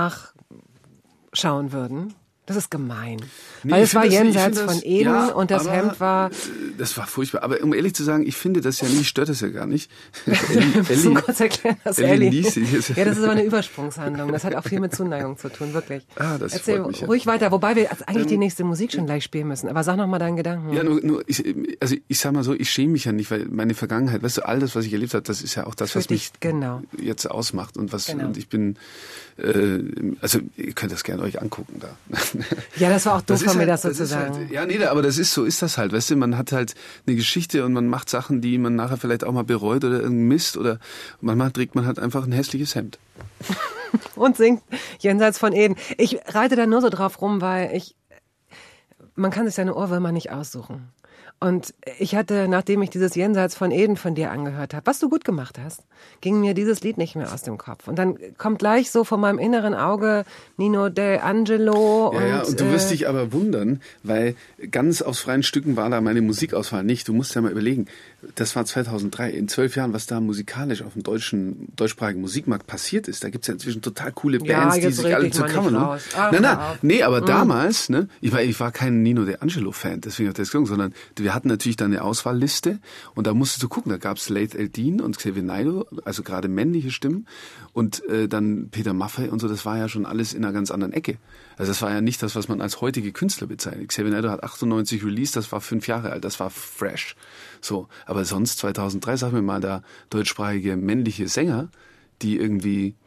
nachschauen würden. Das ist gemein. Nee, Weil es war das, jenseits das, von Eden ja, und das Hemd war... Das war furchtbar. Aber um ehrlich zu sagen, ich finde das ja nicht, stört das ja gar nicht. Wir müssen kurz erklären, dass Ellie... Ellie ja, das ist aber eine Übersprungshandlung. Das hat auch viel mit Zuneigung zu tun, wirklich. Ah, das Erzähl freut mich, ja. ruhig weiter, wobei wir eigentlich ähm, die nächste Musik schon gleich spielen müssen. Aber sag noch mal deinen Gedanken. Ja, nur, nur ich, also ich sag mal so, ich schäme mich ja nicht, weil meine Vergangenheit, weißt du, all das, was ich erlebt habe, das ist ja auch das, Für was dich, mich genau. jetzt ausmacht und was Genau. und ich bin, äh, also ihr könnt das gerne euch angucken da. Ja, das war auch doof Das von ist mir, halt, das so das zu ist sagen. Halt, ja, nee, aber das ist so, ist das halt, weißt du, man hat halt eine Geschichte und man macht Sachen, die man nachher vielleicht auch mal bereut oder irgendeinen Mist oder manchmal trägt man halt einfach ein hässliches Hemd. Und singt Jenseits von Eden. Ich reite da nur so drauf rum, weil ich, man kann sich seine Ohrwürmer nicht aussuchen. Und ich hatte, nachdem ich dieses Jenseits von Eden von dir angehört habe, was du gut gemacht hast, ging mir dieses Lied nicht mehr aus dem Kopf. Und dann kommt gleich so von meinem inneren Auge Nino D'Angelo. Ja, und, ja, und du wirst äh, dich aber wundern, weil ganz aus freien Stücken war da meine Musikauswahl nicht. Du musst ja mal überlegen, das war zweitausenddrei. In zwölf Jahren, was da musikalisch auf dem deutschen, deutschsprachigen Musikmarkt passiert ist, da gibt's ja inzwischen total coole Ja, Bands, die jetzt sich reg alle dich zu mal nicht Kammern. raus. Ach, Nein, hör nein, auf. nee, aber Mhm. damals, ne, ich war, ich war kein Nino D'Angelo-Fan, deswegen hat das gesungen, sondern wir hatten natürlich da eine Auswahlliste und da musstest du gucken, da gab's Laith El-Din und Xavier Naidoo, also gerade männliche Stimmen und äh, dann Peter Maffay und so, das war ja schon alles in einer ganz anderen Ecke. Also das war ja nicht das, was man als heutige Künstler bezeichnet. Xavier Naidoo hat achtundneunzig released, das war fünf Jahre alt, das war fresh. So, aber sonst zweitausenddrei, sag mir mal, da deutschsprachige männliche Sänger, die irgendwie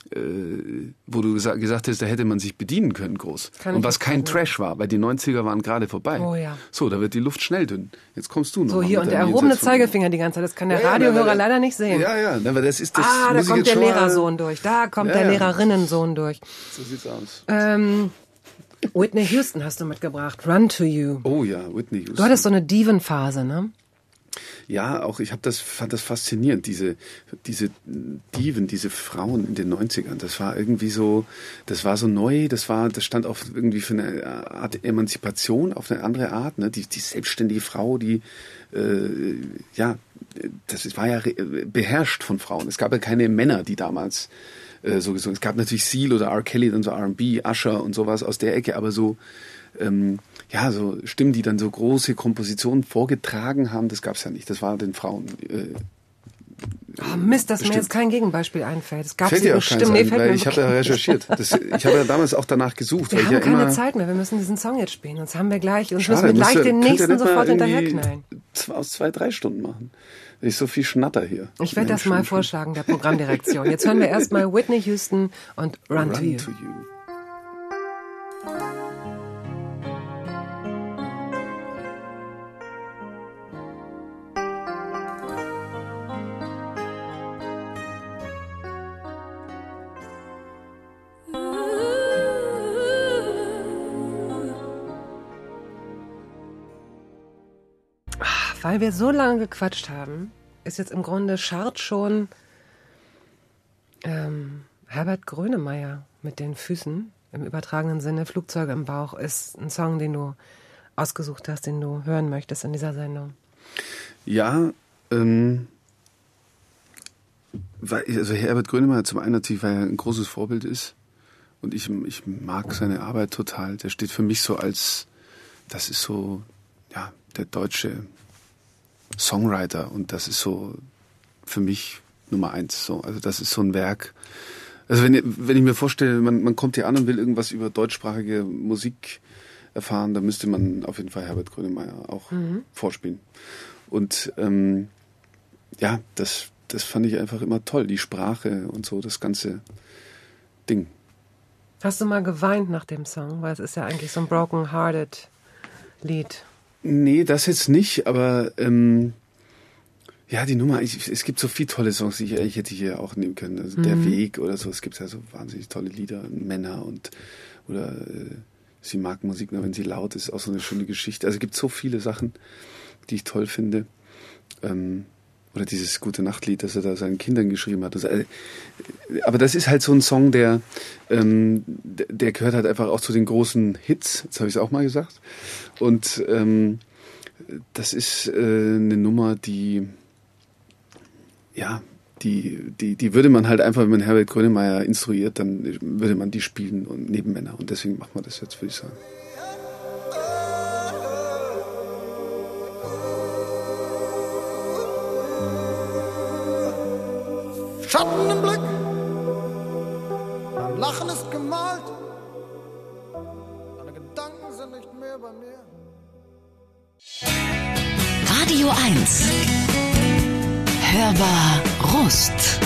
äh, wo du gesa- gesagt hast, da hätte man sich bedienen können groß. Kann und ich was kein Trash war, weil die neunziger waren gerade vorbei. Oh ja. So, da wird die Luft schnell dünn. Jetzt kommst du noch. So, mal hier mit und der deinem erhobene Jenseits von- Zeigefinger die ganze Zeit. Das kann der Ja, ja, Radiohörer aber- leider nicht sehen. Ja, ja, aber das ist das. ah, da muss ich kommt jetzt der schon mal- Lehrersohn durch. Da kommt Ja, der ja. Lehrerinnensohn durch. So sieht's aus. Ähm, Whitney Houston hast du mitgebracht. Run to You. Oh ja, Whitney Houston. Du hattest so eine Diven-Phase, ne? Ja, auch ich habe das fand das faszinierend, diese diese Diven, diese Frauen in den neunzigern. Das war irgendwie so, das war so neu, das war das stand auch irgendwie für eine Art Emanzipation auf eine andere Art, ne? Die die selbstständige Frau, die äh, ja, das war ja beherrscht von Frauen. Es gab ja keine Männer, die damals äh, so gesungen. Es gab natürlich Seal oder R. Kelly, dann so R and B, Usher und sowas aus der Ecke, aber so ähm, ja, so Stimmen, die dann so große Kompositionen vorgetragen haben, das gab's ja nicht. Das war den Frauen. Äh, Oh Mist, dass mir bestimmt. jetzt kein Gegenbeispiel einfällt. Es gab Fällt sie dir auch bestimmt. keins Nee, ein, fällt weil mir ich habe ja wirklich- recherchiert. Das, ich habe ja damals auch danach gesucht. Wir weil haben ich ja keine immer, Zeit mehr. Wir müssen diesen Song jetzt spielen. Sonst haben wir gleich. Und Schade, müssen wir müsst gleich ihr- den könnt ihr nächsten nicht mal sofort irgendwie hinterherknallen. z- aus zwei, drei Stunden machen. Wenn ich so viel schnatter hier. Ich werde das Mensch, mal Mensch, vorschlagen, der Programmdirektion. Jetzt hören wir erstmal Whitney Houston und Run, Run to You. to you. Weil wir so lange gequatscht haben, ist jetzt im Grunde Schart schon ähm, Herbert Grönemeyer mit den Füßen, im übertragenen Sinne, Flugzeuge im Bauch, ist ein Song, den du ausgesucht hast, den du hören möchtest in dieser Sendung. Ja, ähm, weil, also Herbert Grönemeyer zum einen natürlich, weil er ein großes Vorbild ist und ich, ich mag seine Arbeit total. Der steht für mich so als, das ist so, ja, der deutsche Songwriter und das ist so für mich Nummer eins. So. Also das ist so ein Werk. Also wenn, wenn ich mir vorstelle, man, man kommt hier an und will irgendwas über deutschsprachige Musik erfahren, dann müsste man auf jeden Fall Herbert Grönemeyer auch mhm. vorspielen. Und ähm, ja, das, das fand ich einfach immer toll, die Sprache und so, das ganze Ding. Hast du mal geweint nach dem Song? Weil es ist ja eigentlich so ein broken-hearted Lied. Nee, das jetzt nicht, aber ähm, ja, die Nummer, ich, es gibt so viele tolle Songs, die ich, ich hätte hier auch nehmen können. Also mhm. Der Weg oder so, es gibt ja so wahnsinnig tolle Lieder, Männer und oder äh, sie mag Musik nur, wenn sie laut ist, auch so eine schöne Geschichte. Also es gibt so viele Sachen, die ich toll finde. Ähm, oder dieses Gute-Nacht-Lied, das er da seinen Kindern geschrieben hat. Also, äh, aber das ist halt so ein Song, der, ähm, der, der gehört halt einfach auch zu den großen Hits. Jetzt habe ich es auch mal gesagt. Und ähm, das ist äh, eine Nummer, die ja, die, die, die würde man halt einfach, wenn man Herbert Grönemeyer instruiert, dann würde man die spielen und neben Männer. Und deswegen machen wir das jetzt, würde ich sagen. Schatten im Blick, mein Lachen ist gemalt, deine Gedanken sind nicht mehr bei mir. Radio eins. Hörbar Rust.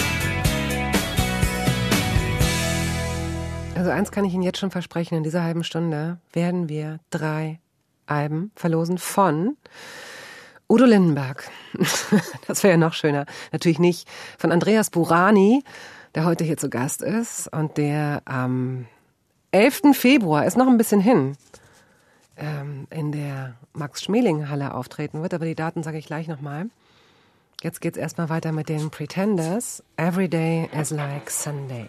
Also eins kann ich Ihnen jetzt schon versprechen, in dieser halben Stunde werden wir drei Alben verlosen von Udo Lindenberg. Das wäre ja noch schöner. Natürlich nicht von Andreas Burani, der heute hier zu Gast ist und der am elften Februar, ist noch ein bisschen hin, ähm, in der Max-Schmeling-Halle auftreten wird. Aber die Daten sage ich gleich nochmal. Jetzt geht's erstmal weiter mit den Pretenders. Every day is like Sunday.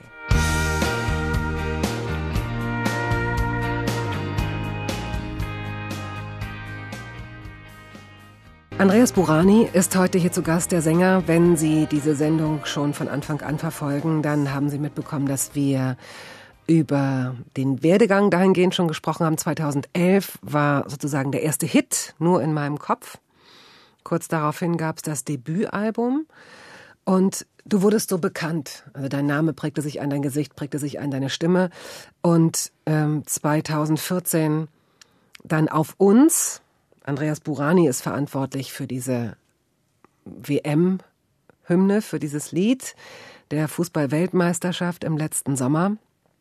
Andreas Burani ist heute hier zu Gast, der Sänger. Wenn Sie diese Sendung schon von Anfang an verfolgen, dann haben Sie mitbekommen, dass wir über den Werdegang dahingehend schon gesprochen haben. zweitausendelf war sozusagen der erste Hit, nur in meinem Kopf. Kurz daraufhin gab es das Debütalbum und du wurdest so bekannt. Also dein Name prägte sich ein, dein Gesicht prägte sich ein, deine Stimme. Und ähm, zweitausendvierzehn dann Auf uns. Andreas Burani ist verantwortlich für diese W M-Hymne, für dieses Lied. der Fußball-Weltmeisterschaft im letzten Sommer.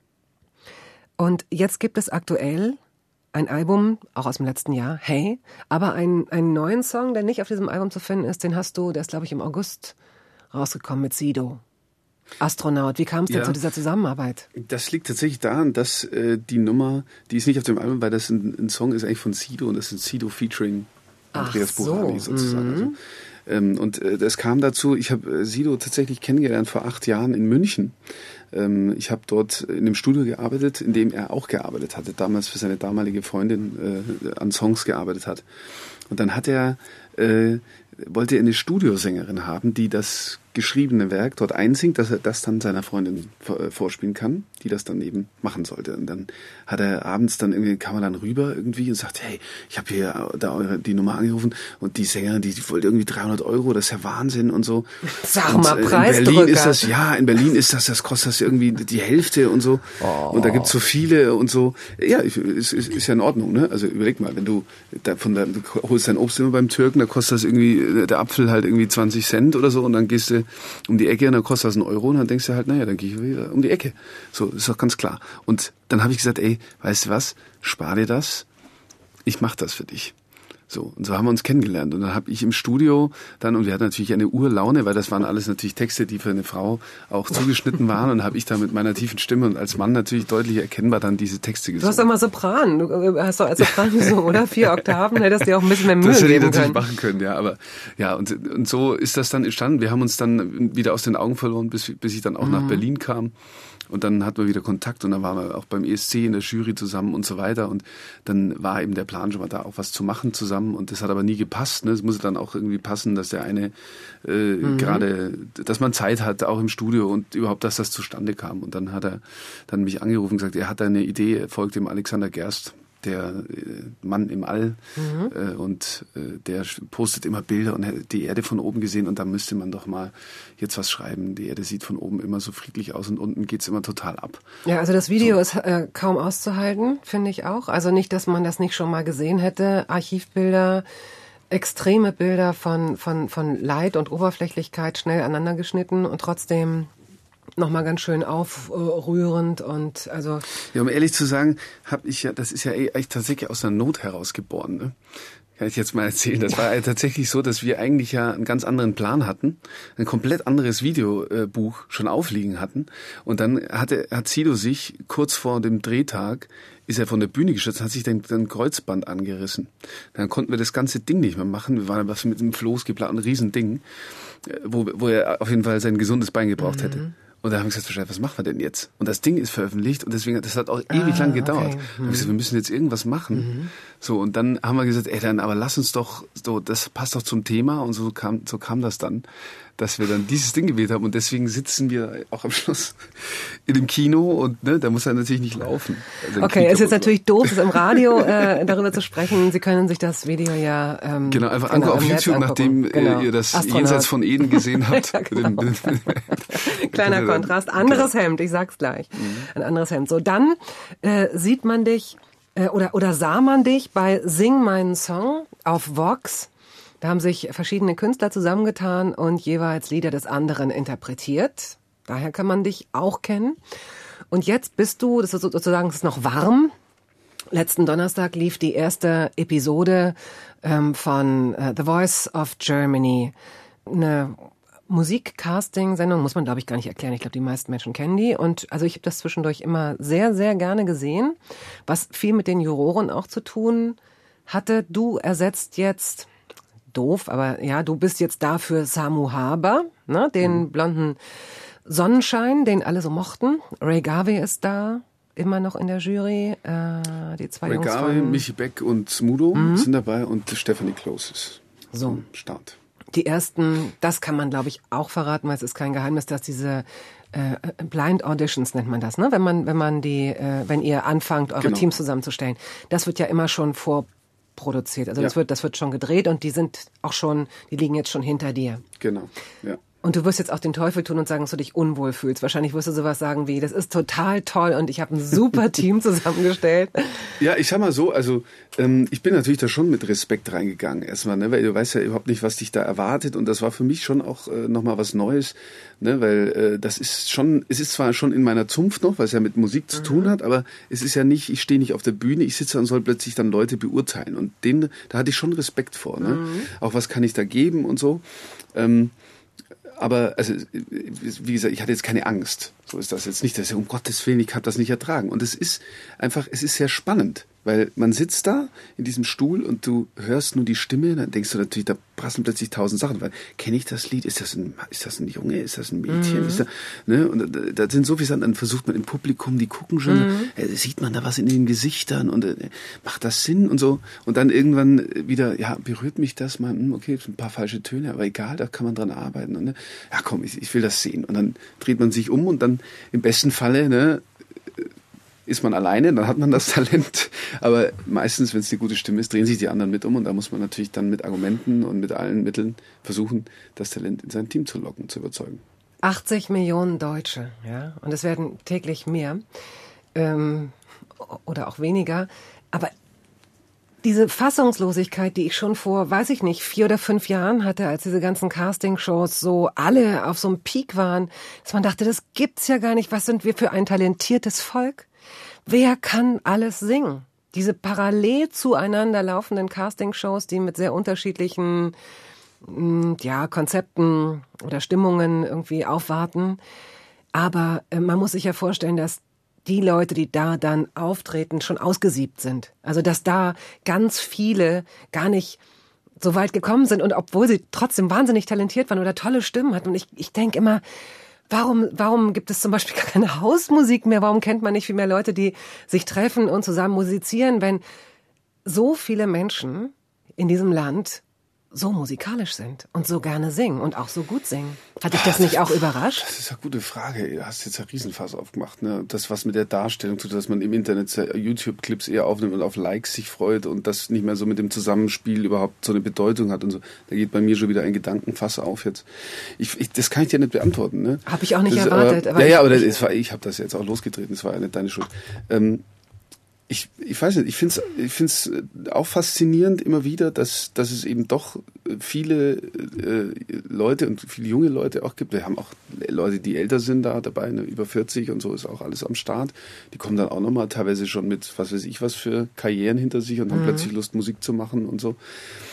Und jetzt gibt es aktuell ein Album, auch aus dem letzten Jahr, Hey, aber einen, einen neuen Song, der nicht auf diesem Album zu finden ist, den hast du, der ist glaube ich im August rausgekommen mit Sido. Astronaut. Wie kam es denn Ja. zu dieser Zusammenarbeit? Das liegt tatsächlich daran, dass äh, die Nummer, die ist nicht auf dem Album, weil das ein, ein Song ist eigentlich von Sido und das ist ein Sido featuring Andreas Ach so. Burani sozusagen. Mhm. Also, ähm, und äh, das kam dazu, ich habe äh, Sido tatsächlich kennengelernt vor acht Jahren in München. Ähm, ich habe dort in einem Studio gearbeitet, in dem er auch gearbeitet hatte, damals für seine damalige Freundin äh, an Songs gearbeitet hat. Und dann hat er, äh, wollte er eine Studiosängerin haben, die das geschriebene Werk dort einsingt, dass er das dann seiner Freundin vorspielen kann, die das dann eben machen sollte. Und dann hat er abends dann irgendwie, kam er dann rüber irgendwie und sagt, hey, ich habe hier da eure, die Nummer angerufen und die Sängerin, die, die wollte irgendwie dreihundert Euro, das ist ja Wahnsinn und so. Sag und mal, in Preisdrücker. Berlin ist das, ja, in Berlin ist das, das kostet das irgendwie die Hälfte und so. Oh. Und da gibt's so viele und so. Ja, ist, ist, ist ja in Ordnung, ne? Also überleg mal, wenn du da von der, du holst dein Obst immer beim Türken, da kostet das irgendwie, der Apfel halt irgendwie zwanzig Cent oder so und dann gehst du um die Ecke und dann kostet das einen Euro und dann denkst du halt, naja, dann gehe ich wieder um die Ecke. So, ist doch ganz klar. Und dann habe ich gesagt, ey, weißt du was, spar dir das, ich mach das für dich. So, und so haben wir uns kennengelernt. Und dann habe ich im Studio dann, und wir hatten natürlich eine Urlaune, weil das waren alles natürlich Texte, die für eine Frau auch zugeschnitten waren. Und habe ich da mit meiner tiefen Stimme und als Mann natürlich deutlich erkennbar dann diese Texte gesungen. Du hast doch mal Sopran. Du hast doch als Sopran gesungen, oder? Vier Oktaven, hättest dir auch ein bisschen mehr Mühe das hätte ich geben natürlich können. machen können, ja. Aber ja, und, und so ist das dann entstanden. Wir haben uns dann wieder aus den Augen verloren, bis, bis ich dann auch mhm. nach Berlin kam. Und dann hatten wir wieder Kontakt und dann waren wir auch beim E S C in der Jury zusammen und so weiter. Und dann war eben der Plan schon mal da, auch was zu machen zusammen. Und das hat aber nie gepasst. Ne? Es musste dann auch irgendwie passen, dass der eine äh, mhm. gerade, dass man Zeit hat, auch im Studio und überhaupt, dass das zustande kam. Und dann hat er dann mich angerufen und gesagt, er hat eine Idee, er folgt dem Alexander Gerst, der äh, Mann im All, mhm. äh, und äh, der postet immer Bilder und hat die Erde von oben gesehen und da müsste man doch mal jetzt was schreiben. Die Erde sieht von oben immer so friedlich aus und unten geht's immer total ab. Ja, also das Video so. ist äh, kaum auszuhalten, finde ich auch. Also nicht, dass man das nicht schon mal gesehen hätte. Archivbilder, extreme Bilder von, von, von Leid und Oberflächlichkeit schnell aneinander geschnitten und trotzdem nochmal ganz schön aufrührend und also. Ja, um ehrlich zu sagen, habe ich ja, das ist ja echt tatsächlich aus der Not heraus geboren, ne? Kann ich jetzt mal erzählen. Das war ja tatsächlich so, dass wir eigentlich ja einen ganz anderen Plan hatten, ein komplett anderes Videobuch schon aufliegen hatten. Und dann hatte, hat Sido sich kurz vor dem Drehtag, ist er von der Bühne gestürzt, hat sich dann ein Kreuzband angerissen. Dann konnten wir das ganze Ding nicht mehr machen. Wir waren was mit dem Floß geplant, ein Riesending, wo, wo er auf jeden Fall sein gesundes Bein gebraucht mhm. hätte. Und da haben wir gesagt, was machen wir denn jetzt? Und das Ding ist veröffentlicht und deswegen, das hat auch ewig ah, lang gedauert. Okay. Mhm. Da haben wir gesagt, wir müssen jetzt irgendwas machen. Mhm. So, und dann haben wir gesagt, ey, dann, aber lass uns doch, so, das passt doch zum Thema und so kam, so kam das dann, dass wir dann dieses Ding gewählt haben und deswegen sitzen wir auch am Schluss in dem Kino und ne, da muss er natürlich nicht laufen. Also okay, es ist jetzt natürlich doof, es im Radio äh, darüber zu sprechen. Sie können sich das Video ja ähm, genau einfach genau, auf YouTube, nachdem genau. ihr das Astronaut. Jenseits von Eden gesehen habt. ja, genau. Kleiner Kontrast, anderes Hemd, ich sag's gleich, mhm. ein anderes Hemd. So, dann äh, sieht man dich äh, oder oder sah man dich bei Sing meinen Song auf Vox. Da haben sich verschiedene Künstler zusammengetan und jeweils Lieder des anderen interpretiert. Daher kann man dich auch kennen. Und jetzt bist du, das ist sozusagen, es ist noch warm. Letzten Donnerstag lief die erste Episode ähm, von uh, The Voice of Germany. Eine Musikcasting-Sendung, muss man glaube ich gar nicht erklären. Ich glaube, die meisten Menschen kennen die. Und also ich habe das zwischendurch immer sehr, sehr gerne gesehen. Was viel mit den Juroren auch zu tun hatte. Du ersetzt jetzt... Doof, aber ja, du bist jetzt da für Samu Haber, ne, den mhm. blonden Sonnenschein, den alle so mochten. Ray Garvey ist da, immer noch in der Jury. Äh, die zwei Ray Jungs Garvey, von... Michi Beck und Smudo mhm. sind dabei und Stephanie Close ist so am Start. Die ersten, das kann man glaube ich auch verraten, weil es ist kein Geheimnis, dass diese äh, Blind Auditions nennt man das, ne, wenn man wenn man die, äh, wenn ihr anfangt, eure genau. Teams zusammenzustellen. Das wird ja immer schon vor produziert. Also ja. das wird das wird schon gedreht und die sind auch schon, die liegen jetzt schon hinter dir. Genau, ja. Und du wirst jetzt auch den Teufel tun und sagen, dass du dich unwohl fühlst. Wahrscheinlich wirst du sowas sagen wie, das ist total toll und ich habe ein super Team zusammengestellt. Ja, ich sag mal so, also ähm, ich bin natürlich da schon mit Respekt reingegangen erstmal, ne, weil du weißt ja überhaupt nicht, was dich da erwartet und das war für mich schon auch äh, nochmal was Neues, ne, weil äh, das ist schon, es ist zwar schon in meiner Zunft noch, was ja mit Musik zu tun hat, aber es ist ja nicht, ich stehe nicht auf der Bühne, ich sitze und soll plötzlich dann Leute beurteilen und denen, da hatte ich schon Respekt vor, ne, mhm. auch was kann ich da geben und so. Ähm, Aber also, wie gesagt, ich hatte jetzt keine Angst. So ist das jetzt nicht, dass ich, um Gottes Willen, ich kann das nicht ertragen. Und es ist einfach, es ist sehr spannend, weil man sitzt da in diesem Stuhl und du hörst nur die Stimme, dann denkst du natürlich, da prasseln plötzlich tausend Sachen, weil kenne ich das Lied? Ist das ein, ist das ein Junge? Ist das ein Mädchen? Mhm. Ist da, ne? Und da, da sind so viele Sachen, dann versucht man im Publikum, die gucken schon, mhm. äh, sieht man da was in den Gesichtern und äh, macht das Sinn und so. Und dann irgendwann wieder, ja, berührt mich das mal, okay, ein paar falsche Töne, aber egal, da kann man dran arbeiten. Und, ne? Ja, komm, ich, ich will das sehen. Und dann dreht man sich um und dann im besten Falle, ne, ist man alleine, dann hat man das Talent. Aber meistens, wenn es eine gute Stimme ist, drehen sich die anderen mit um und da muss man natürlich dann mit Argumenten und mit allen Mitteln versuchen, das Talent in sein Team zu locken, zu überzeugen. achtzig Millionen Deutsche, ja, und es werden täglich mehr ähm, oder auch weniger. Aber diese Fassungslosigkeit, die ich schon vor, weiß ich nicht, vier oder fünf Jahren hatte, als diese ganzen Castingshows so alle auf so einem Peak waren, dass man dachte, das gibt's ja gar nicht. Was sind wir für ein talentiertes Volk? Wer kann alles singen? Diese parallel zueinander laufenden Castingshows, die mit sehr unterschiedlichen, ja, Konzepten oder Stimmungen irgendwie aufwarten. Aber äh, man muss sich ja vorstellen, dass die Leute, die da dann auftreten, schon ausgesiebt sind. Also dass da ganz viele gar nicht so weit gekommen sind und obwohl sie trotzdem wahnsinnig talentiert waren oder tolle Stimmen hatten. Und ich, ich denke immer, warum, warum gibt es zum Beispiel gar keine Hausmusik mehr? Warum kennt man nicht viel mehr Leute, die sich treffen und zusammen musizieren, wenn so viele Menschen in diesem Land so musikalisch sind und so gerne singen und auch so gut singen. Hat dich das nicht auch überrascht? Das ist eine gute Frage. Du hast jetzt ein Riesenfass aufgemacht. Ne? Das, was mit der Darstellung tut, dass man im Internet YouTube-Clips eher aufnimmt und auf Likes sich freut und das nicht mehr so mit dem Zusammenspiel überhaupt so eine Bedeutung hat und so. Da geht bei mir schon wieder ein Gedankenfass auf jetzt. Ich, ich, das kann ich dir nicht beantworten. Ne? Habe ich auch nicht das, erwartet. Aber, aber ja, ja, aber das, ich, das war, ich habe das jetzt auch losgetreten. Das war ja nicht deine Schuld. Ähm, Ich, ich weiß nicht, ich finde es ich find's auch faszinierend immer wieder, dass, dass es eben doch viele äh, Leute und viele junge Leute auch gibt. Wir haben auch Leute, die älter sind da dabei, ne, über vierzig und so ist auch alles am Start. Die kommen dann auch nochmal teilweise schon mit, was weiß ich, was für Karrieren hinter sich und mhm. haben plötzlich Lust, Musik zu machen und so.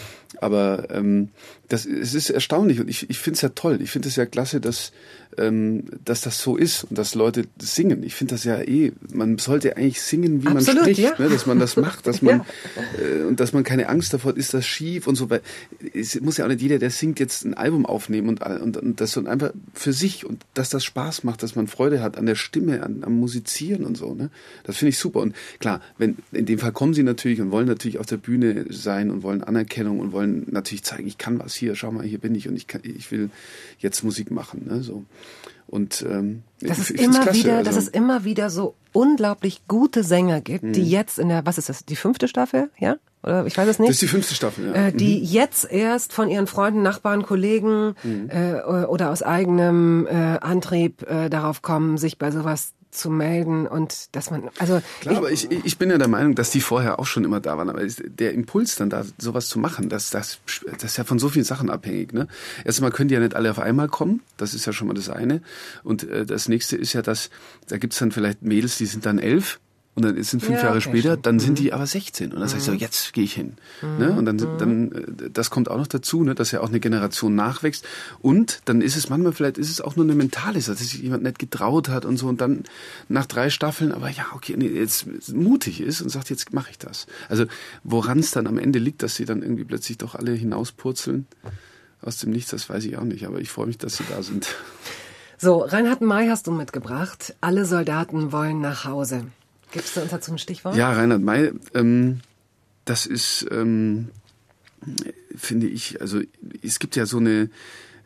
Aber ähm, das, es ist erstaunlich und ich, ich finde es ja toll. Ich finde es ja klasse, dass, ähm, dass das so ist und dass Leute singen. Ich finde das ja eh, man sollte eigentlich singen, wie Absolut, man spricht, ja. ne, dass man das macht, dass man ja. äh, und dass man keine Angst davor hat, ist das schief und so. Weil es muss ja auch nicht jeder, der singt, jetzt ein Album aufnehmen und, und, und das so einfach für sich und dass das Spaß macht, dass man Freude hat an der Stimme, an, am Musizieren und so. Ne? Das finde ich super. Und klar, wenn in dem Fall kommen sie natürlich und wollen natürlich auf der Bühne sein und wollen Anerkennung und wollen natürlich zeigen, ich kann was hier, schau mal, hier bin ich und ich kann, ich will jetzt Musik machen, ne, so. Und ähm, das ich, ist ich immer klasse, wieder, also. dass es immer wieder so unglaublich gute Sänger gibt, Mhm. die jetzt in der, was ist das, die fünfte Staffel, ja? Oder ich weiß es nicht. Das ist die fünfte Staffel, ja. Äh, die mhm. jetzt erst von ihren Freunden, Nachbarn, Kollegen Mhm. äh, oder aus eigenem äh, Antrieb äh, darauf kommen, sich bei sowas zu melden und dass man, also klar, ich, aber ich, ich bin ja der Meinung, dass die vorher auch schon immer da waren, aber der Impuls dann da sowas zu machen, das, das, das ist ja von so vielen Sachen abhängig. Ne? Erstmal können die ja nicht alle auf einmal kommen, das ist ja schon mal das eine und äh, das nächste ist ja, dass da gibt's dann vielleicht Mädels, die sind dann elf und dann sind fünf ja, Jahre okay, später, schon. dann Mhm. sind die aber sechzehn und dann mhm. sag ich so, jetzt gehe ich hin. Mhm. Ne? Und dann, dann, das kommt auch noch dazu, ne? dass ja auch eine Generation nachwächst und dann ist es manchmal, vielleicht ist es auch nur eine mentale Sache, dass sich jemand nicht getraut hat und so und dann nach drei Staffeln, aber ja, okay, nee, jetzt mutig ist und sagt, jetzt mache ich das. Also woran es dann am Ende liegt, dass sie dann irgendwie plötzlich doch alle hinauspurzeln aus dem Nichts, das weiß ich auch nicht, aber ich freue mich, dass sie da sind. So, Reinhard May hast du mitgebracht. Alle Soldaten wollen nach Hause. Gibst du uns dazu ein Stichwort? Ja, Reinhard May, ähm, das ist, ähm, finde ich, also es gibt ja so eine,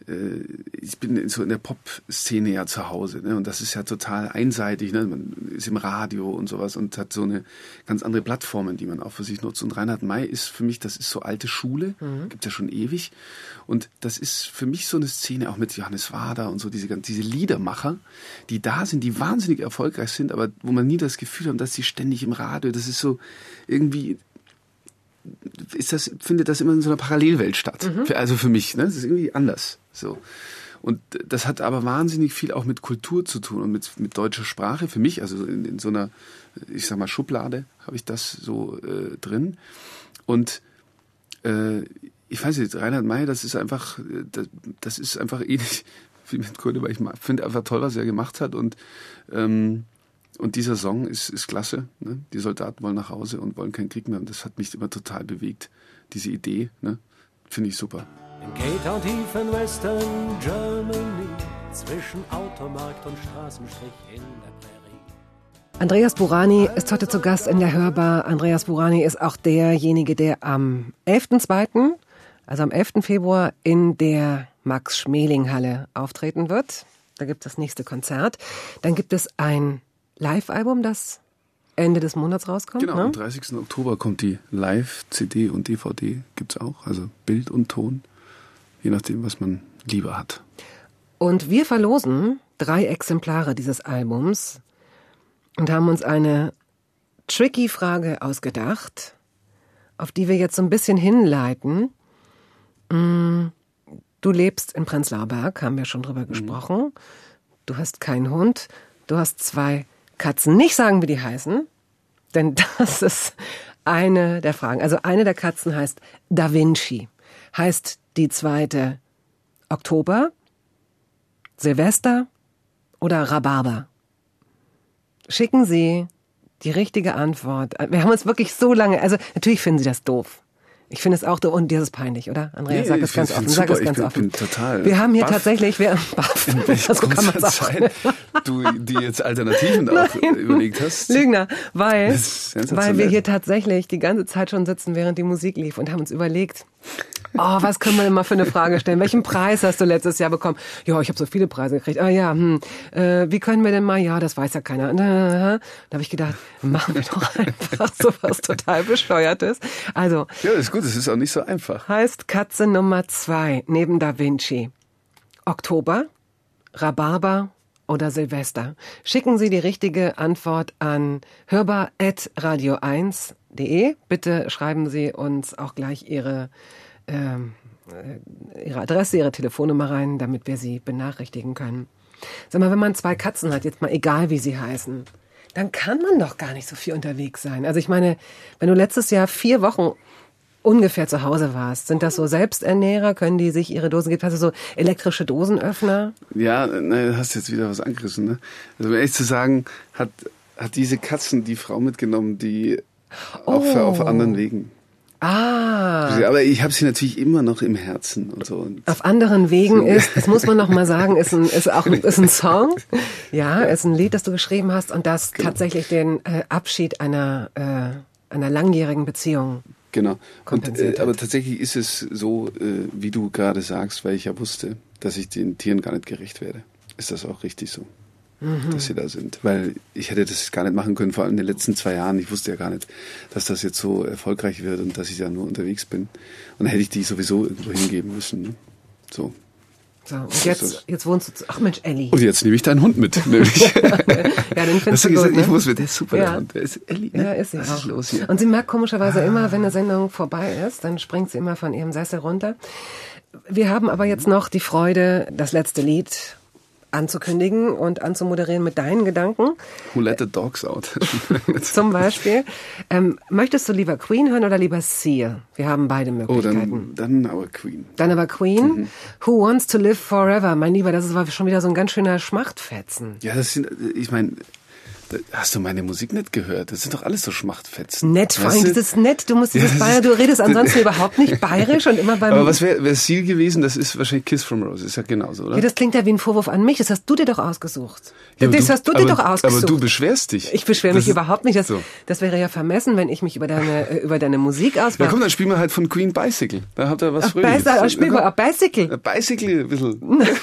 ich bin so in der Pop-Szene ja zu Hause, ne? Und das ist ja total einseitig, ne? Man ist im Radio und sowas und hat so eine ganz andere Plattformen, die man auch für sich nutzt. Und Reinhard May ist für mich, das ist so alte Schule, mhm. gibt ja schon ewig. Und das ist für mich so eine Szene, auch mit Johannes Wader und so, diese, diese Liedermacher, die da sind, die wahnsinnig erfolgreich sind, aber wo man nie das Gefühl hat, dass sie ständig im Radio, das ist so irgendwie... Ist das, findet das immer in so einer Parallelwelt statt. Mhm. Für, also für mich, ne? Das ist irgendwie anders. So. Und das hat aber wahnsinnig viel auch mit Kultur zu tun und mit, mit deutscher Sprache. Für mich, also in, in so einer, ich sag mal, Schublade habe ich das so äh, drin. Und äh, ich weiß nicht, Reinhard May, das ist einfach, das, das ist einfach ähnlich wie mit Kurt, weil ich finde einfach toll, was er gemacht hat. Und ähm, Und dieser Song ist, ist klasse. Ne? Die Soldaten wollen nach Hause und wollen keinen Krieg mehr. Und das hat mich immer total bewegt. Diese Idee, ne? Finde ich super. In K-Town tief in Western Germany, zwischen Automarkt und Straßenstrich in der Prärie. Andreas Burani ist heute zu Gast in der Hörbar. Andreas Burani ist auch derjenige, der am elften zweiten, also am elften Februar, in der Max-Schmeling-Halle auftreten wird. Da gibt es das nächste Konzert. Dann gibt es ein Live-Album, das Ende des Monats rauskommt. Genau, ne? Am dreißigsten Oktober kommt die Live-C D und D V D, gibt's auch, also Bild und Ton, je nachdem, was man lieber hat. Und wir verlosen drei Exemplare dieses Albums und haben uns eine tricky Frage ausgedacht, auf die wir jetzt so ein bisschen hinleiten. Du lebst in Prenzlauer Berg, haben wir schon drüber gesprochen. Du hast keinen Hund, du hast zwei Katzen. Nicht sagen, wie die heißen, denn das ist eine der Fragen. Also eine der Katzen heißt Da Vinci. Heißt die zweite Oktober, Silvester oder Rhabarber? Schicken Sie die richtige Antwort. Wir haben uns wirklich so lange, also natürlich finden Sie das doof. Ich finde es auch doof und dir ist es peinlich, oder? Andrea, nee, sag es ganz offen. Sag es ganz ich offen. bin total wir haben hier baff. tatsächlich, wir, baff, in welcher so kann man sagen. Du, die jetzt Alternativen auch überlegt hast. Lügner, weil, weil weil wir hier tatsächlich die ganze Zeit schon sitzen, während die Musik lief und haben uns überlegt, oh, was können wir denn mal für eine Frage stellen? Welchen Preis hast du letztes Jahr bekommen? Ja, ich habe so viele Preise gekriegt. Ah ja, hm, äh, wie können wir denn mal? Ja, das weiß ja keiner. Da habe ich gedacht, machen wir doch einfach so was total Bescheuertes. Also, ja, das ist gut, das ist auch nicht so einfach. Heißt Katze Nummer zwei neben Da Vinci. Oktober, Rhabarber oder Silvester? Schicken Sie die richtige Antwort an hörbar at radio eins punkt de. Bitte schreiben Sie uns auch gleich Ihre ähm, Ihre Adresse, Ihre Telefonnummer rein, damit wir Sie benachrichtigen können. Sag mal, wenn man zwei Katzen hat, jetzt mal egal wie sie heißen, dann kann man doch gar nicht so viel unterwegs sein. Also ich meine, wenn du letztes Jahr vier Wochen ungefähr zu Hause warst, sind das so Selbsternährer? Können die sich ihre Dosen, gibt es also so elektrische Dosenöffner? Ja, ne, hast jetzt wieder was angerissen, ne? Also um ehrlich zu sagen, hat, hat diese Katzen die Frau mitgenommen, die auch Oh. für, auf anderen Wegen. Ah, Aber ich habe sie natürlich immer noch im Herzen und so. Und auf anderen Wegen ist, das muss man noch mal sagen, ist ein, ist auch ein, ist ein Song. Ja, ist ein Lied, das du geschrieben hast und das Genau. tatsächlich den äh, Abschied einer, äh, einer langjährigen Beziehung. Genau. Und, kompensiert äh, aber tatsächlich ist es so, äh, wie du gerade sagst, weil ich ja wusste, dass ich den Tieren gar nicht gerecht werde. Ist das auch richtig so, mhm. dass sie da sind? Weil ich hätte das gar nicht machen können, vor allem in den letzten zwei Jahren. Ich wusste ja gar nicht, dass das jetzt so erfolgreich wird und dass ich da nur unterwegs bin. Und dann hätte ich die sowieso irgendwo hingeben müssen. Ne? So. So, und jetzt, jetzt wohnst du zu, ach Mensch, Elli. Und jetzt nehme ich deinen Hund mit. Nämlich. Ja, den findest Hast du du gesagt, gut, ne? ich muss mit, der ist super, Ja. der Hund. Der ist Elli, ne? Ja, ist sie Was auch. ist los hier? Und sie merkt komischerweise immer, wenn eine Sendung vorbei ist, dann springt sie immer von ihrem Sessel runter. Wir haben aber jetzt noch die Freude, das letzte Lied anzukündigen und anzumoderieren mit deinen Gedanken. Who let the dogs out? Zum Beispiel. Ähm, möchtest du lieber Queen hören oder lieber Seal? Wir haben beide Oh, Möglichkeiten. dann, dann aber Queen. Dann aber Queen. Who Wants to Live Forever? Mein Lieber, das ist aber schon wieder so ein ganz schöner Schmachtfetzen. Ja, das sind, ich meine, Hast du meine Musik nicht gehört? Das sind doch alles so Schmachtfetzen. Nett, vor Weißt allem du? dieses Nett. Du musst dieses Ja, das Bayer, ist- du redest ansonsten überhaupt nicht bayerisch und immer beim... Aber was wäre wär Ziel gewesen? Das ist wahrscheinlich Kiss from a Rose. Ist ja genauso, oder? Ja, das klingt ja wie ein Vorwurf an mich. Das hast du dir doch ausgesucht. Ja, aber das hast du dir aber, doch ausgesucht. Aber du beschwerst dich. Ich beschwere Das mich ist- überhaupt nicht. Das, so. das wäre ja vermessen, wenn ich mich über deine, äh, über deine Musik Ja, ausweise. komm, dann spielen wir halt von Queen Bicycle. Da habt ihr was Fröhliches. Bicycle, spiel mal auf Bicycle. Bicycle, ein bisschen.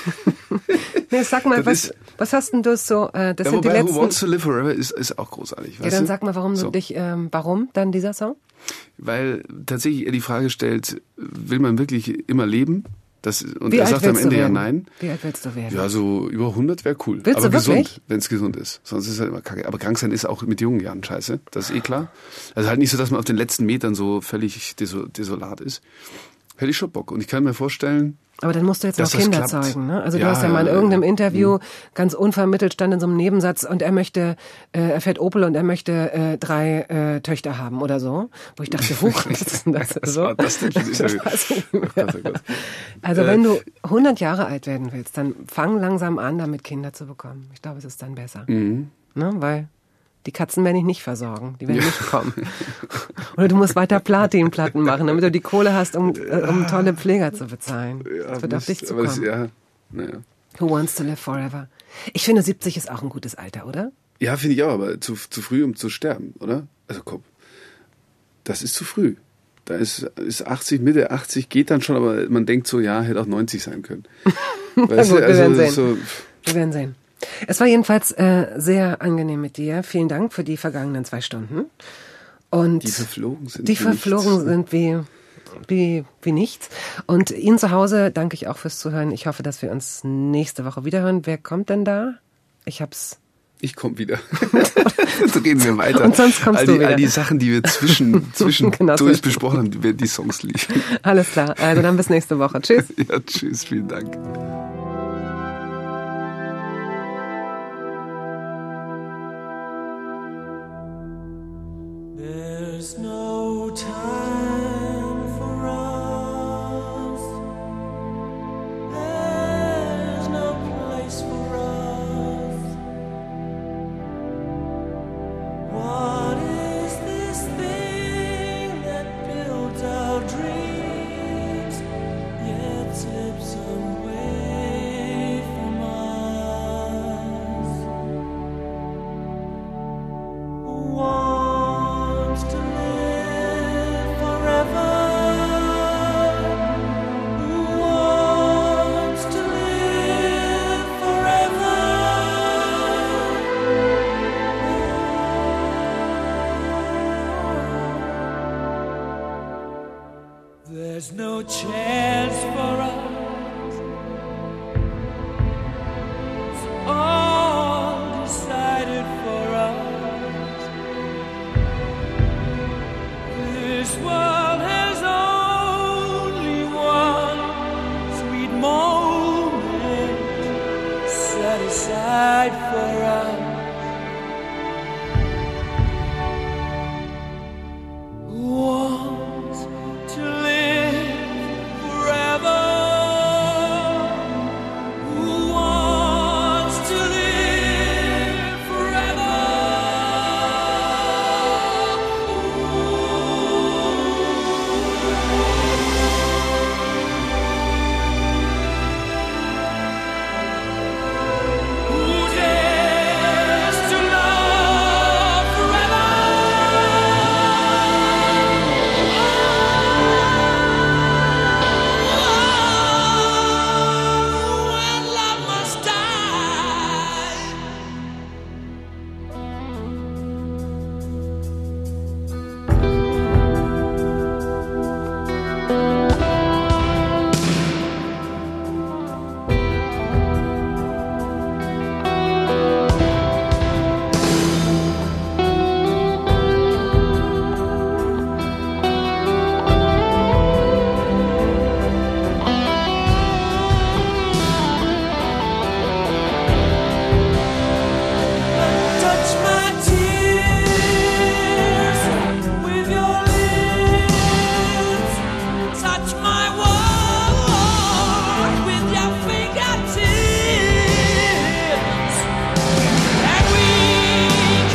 Nee, sag mal, Das was, ist- was hast denn du so, äh, das Ja, sind die wobei Who letzten... Wants to Live Forever ist, ist auch großartig. Ja, weißt dann du? sag mal, warum du So. dich, ähm, warum dann dieser Song? Weil tatsächlich er die Frage stellt, will man wirklich immer leben? Das, und Wie er alt sagt am willst du Ende ja werden? nein. Wie alt willst du werden? Ja, so über hundert wäre cool. Willst aber du wirklich? gesund, wenn es gesund ist. Sonst ist es halt immer kacke. Aber krank sein ist auch mit jungen Jahren scheiße. Das ist eh klar. Also halt nicht so, dass man auf den letzten Metern so völlig deso- desolat ist. Hätte ich schon Bock. Und ich kann mir vorstellen, Aber dann musst du jetzt Dass noch das Kinder klappt. zeugen, ne? Also du Ja, hast ja mal in ja, irgendeinem ja. Interview Mhm. ganz unvermittelt stand in so einem Nebensatz und er möchte, äh, er fährt Opel und er möchte äh, drei äh, Töchter haben oder so. Wo ich dachte, huch, was ist denn das? Was so? war das denn für ein Interview? Das weiß ich nicht Oh mehr. Gott, oh Gott. Also Äh, wenn du hundert Jahre alt werden willst, dann fang langsam an, damit Kinder zu bekommen. Ich glaube, es ist dann besser. Mhm. Ne? Weil die Katzen werde ich nicht versorgen, die werden nicht kommen. Oder du musst weiter Platinplatten machen, damit du die Kohle hast, um, äh, um tolle Pfleger zu bezahlen. das wird auf dich Mist, aber das, zukommen. ja, naja. Who wants to live forever? Ich finde, siebzig ist auch ein gutes Alter, oder? Ja, finde ich auch, aber zu, zu früh, um zu sterben, oder? Also komm, das ist zu früh. Da ist, ist achtzig, Mitte achtzig geht dann schon, aber man denkt so, ja, hätte auch neunzig sein können. Weißt gut, du, wir werden sehen. so, Wir werden sehen. Es war jedenfalls äh, sehr angenehm mit dir. Vielen Dank für die vergangenen zwei Stunden. Und die verflogen sind. die wie verflogen nichts. sind wie, wie, wie nichts. Und Ihnen zu Hause danke ich auch fürs Zuhören. Ich hoffe, dass wir uns nächste Woche wiederhören. Wer kommt denn da? Ich hab's. Ich komme wieder. So gehen wir weiter. Und sonst kommst all du die, wieder. All die Sachen, die wir zwischen, zwischen Genau so. durch besprochen haben, die, werden die Songs liefern. Alles klar. Also dann bis nächste Woche. Tschüss. Ja, tschüss, vielen Dank. There's no time for us. There's no place for us. What is this thing that builds our dreams yet slips away from us? Wants to live forever. Who wants to live forever? There's no chance for us. It's all decided for us. This world has only one sweet moment set aside for us. Who wants to live forever? Who wants to live forever? Who dares to love forever? When love must die. Touch my tears with your lips. Touch my world with your fingertips. And we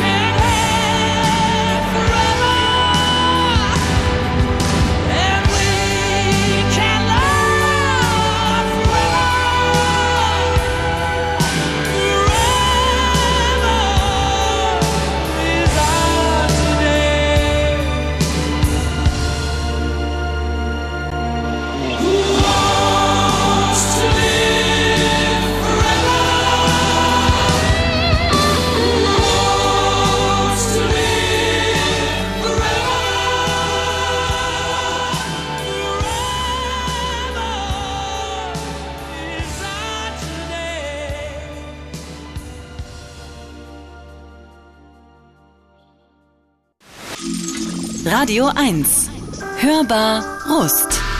Radio eins. Hörbar Rust.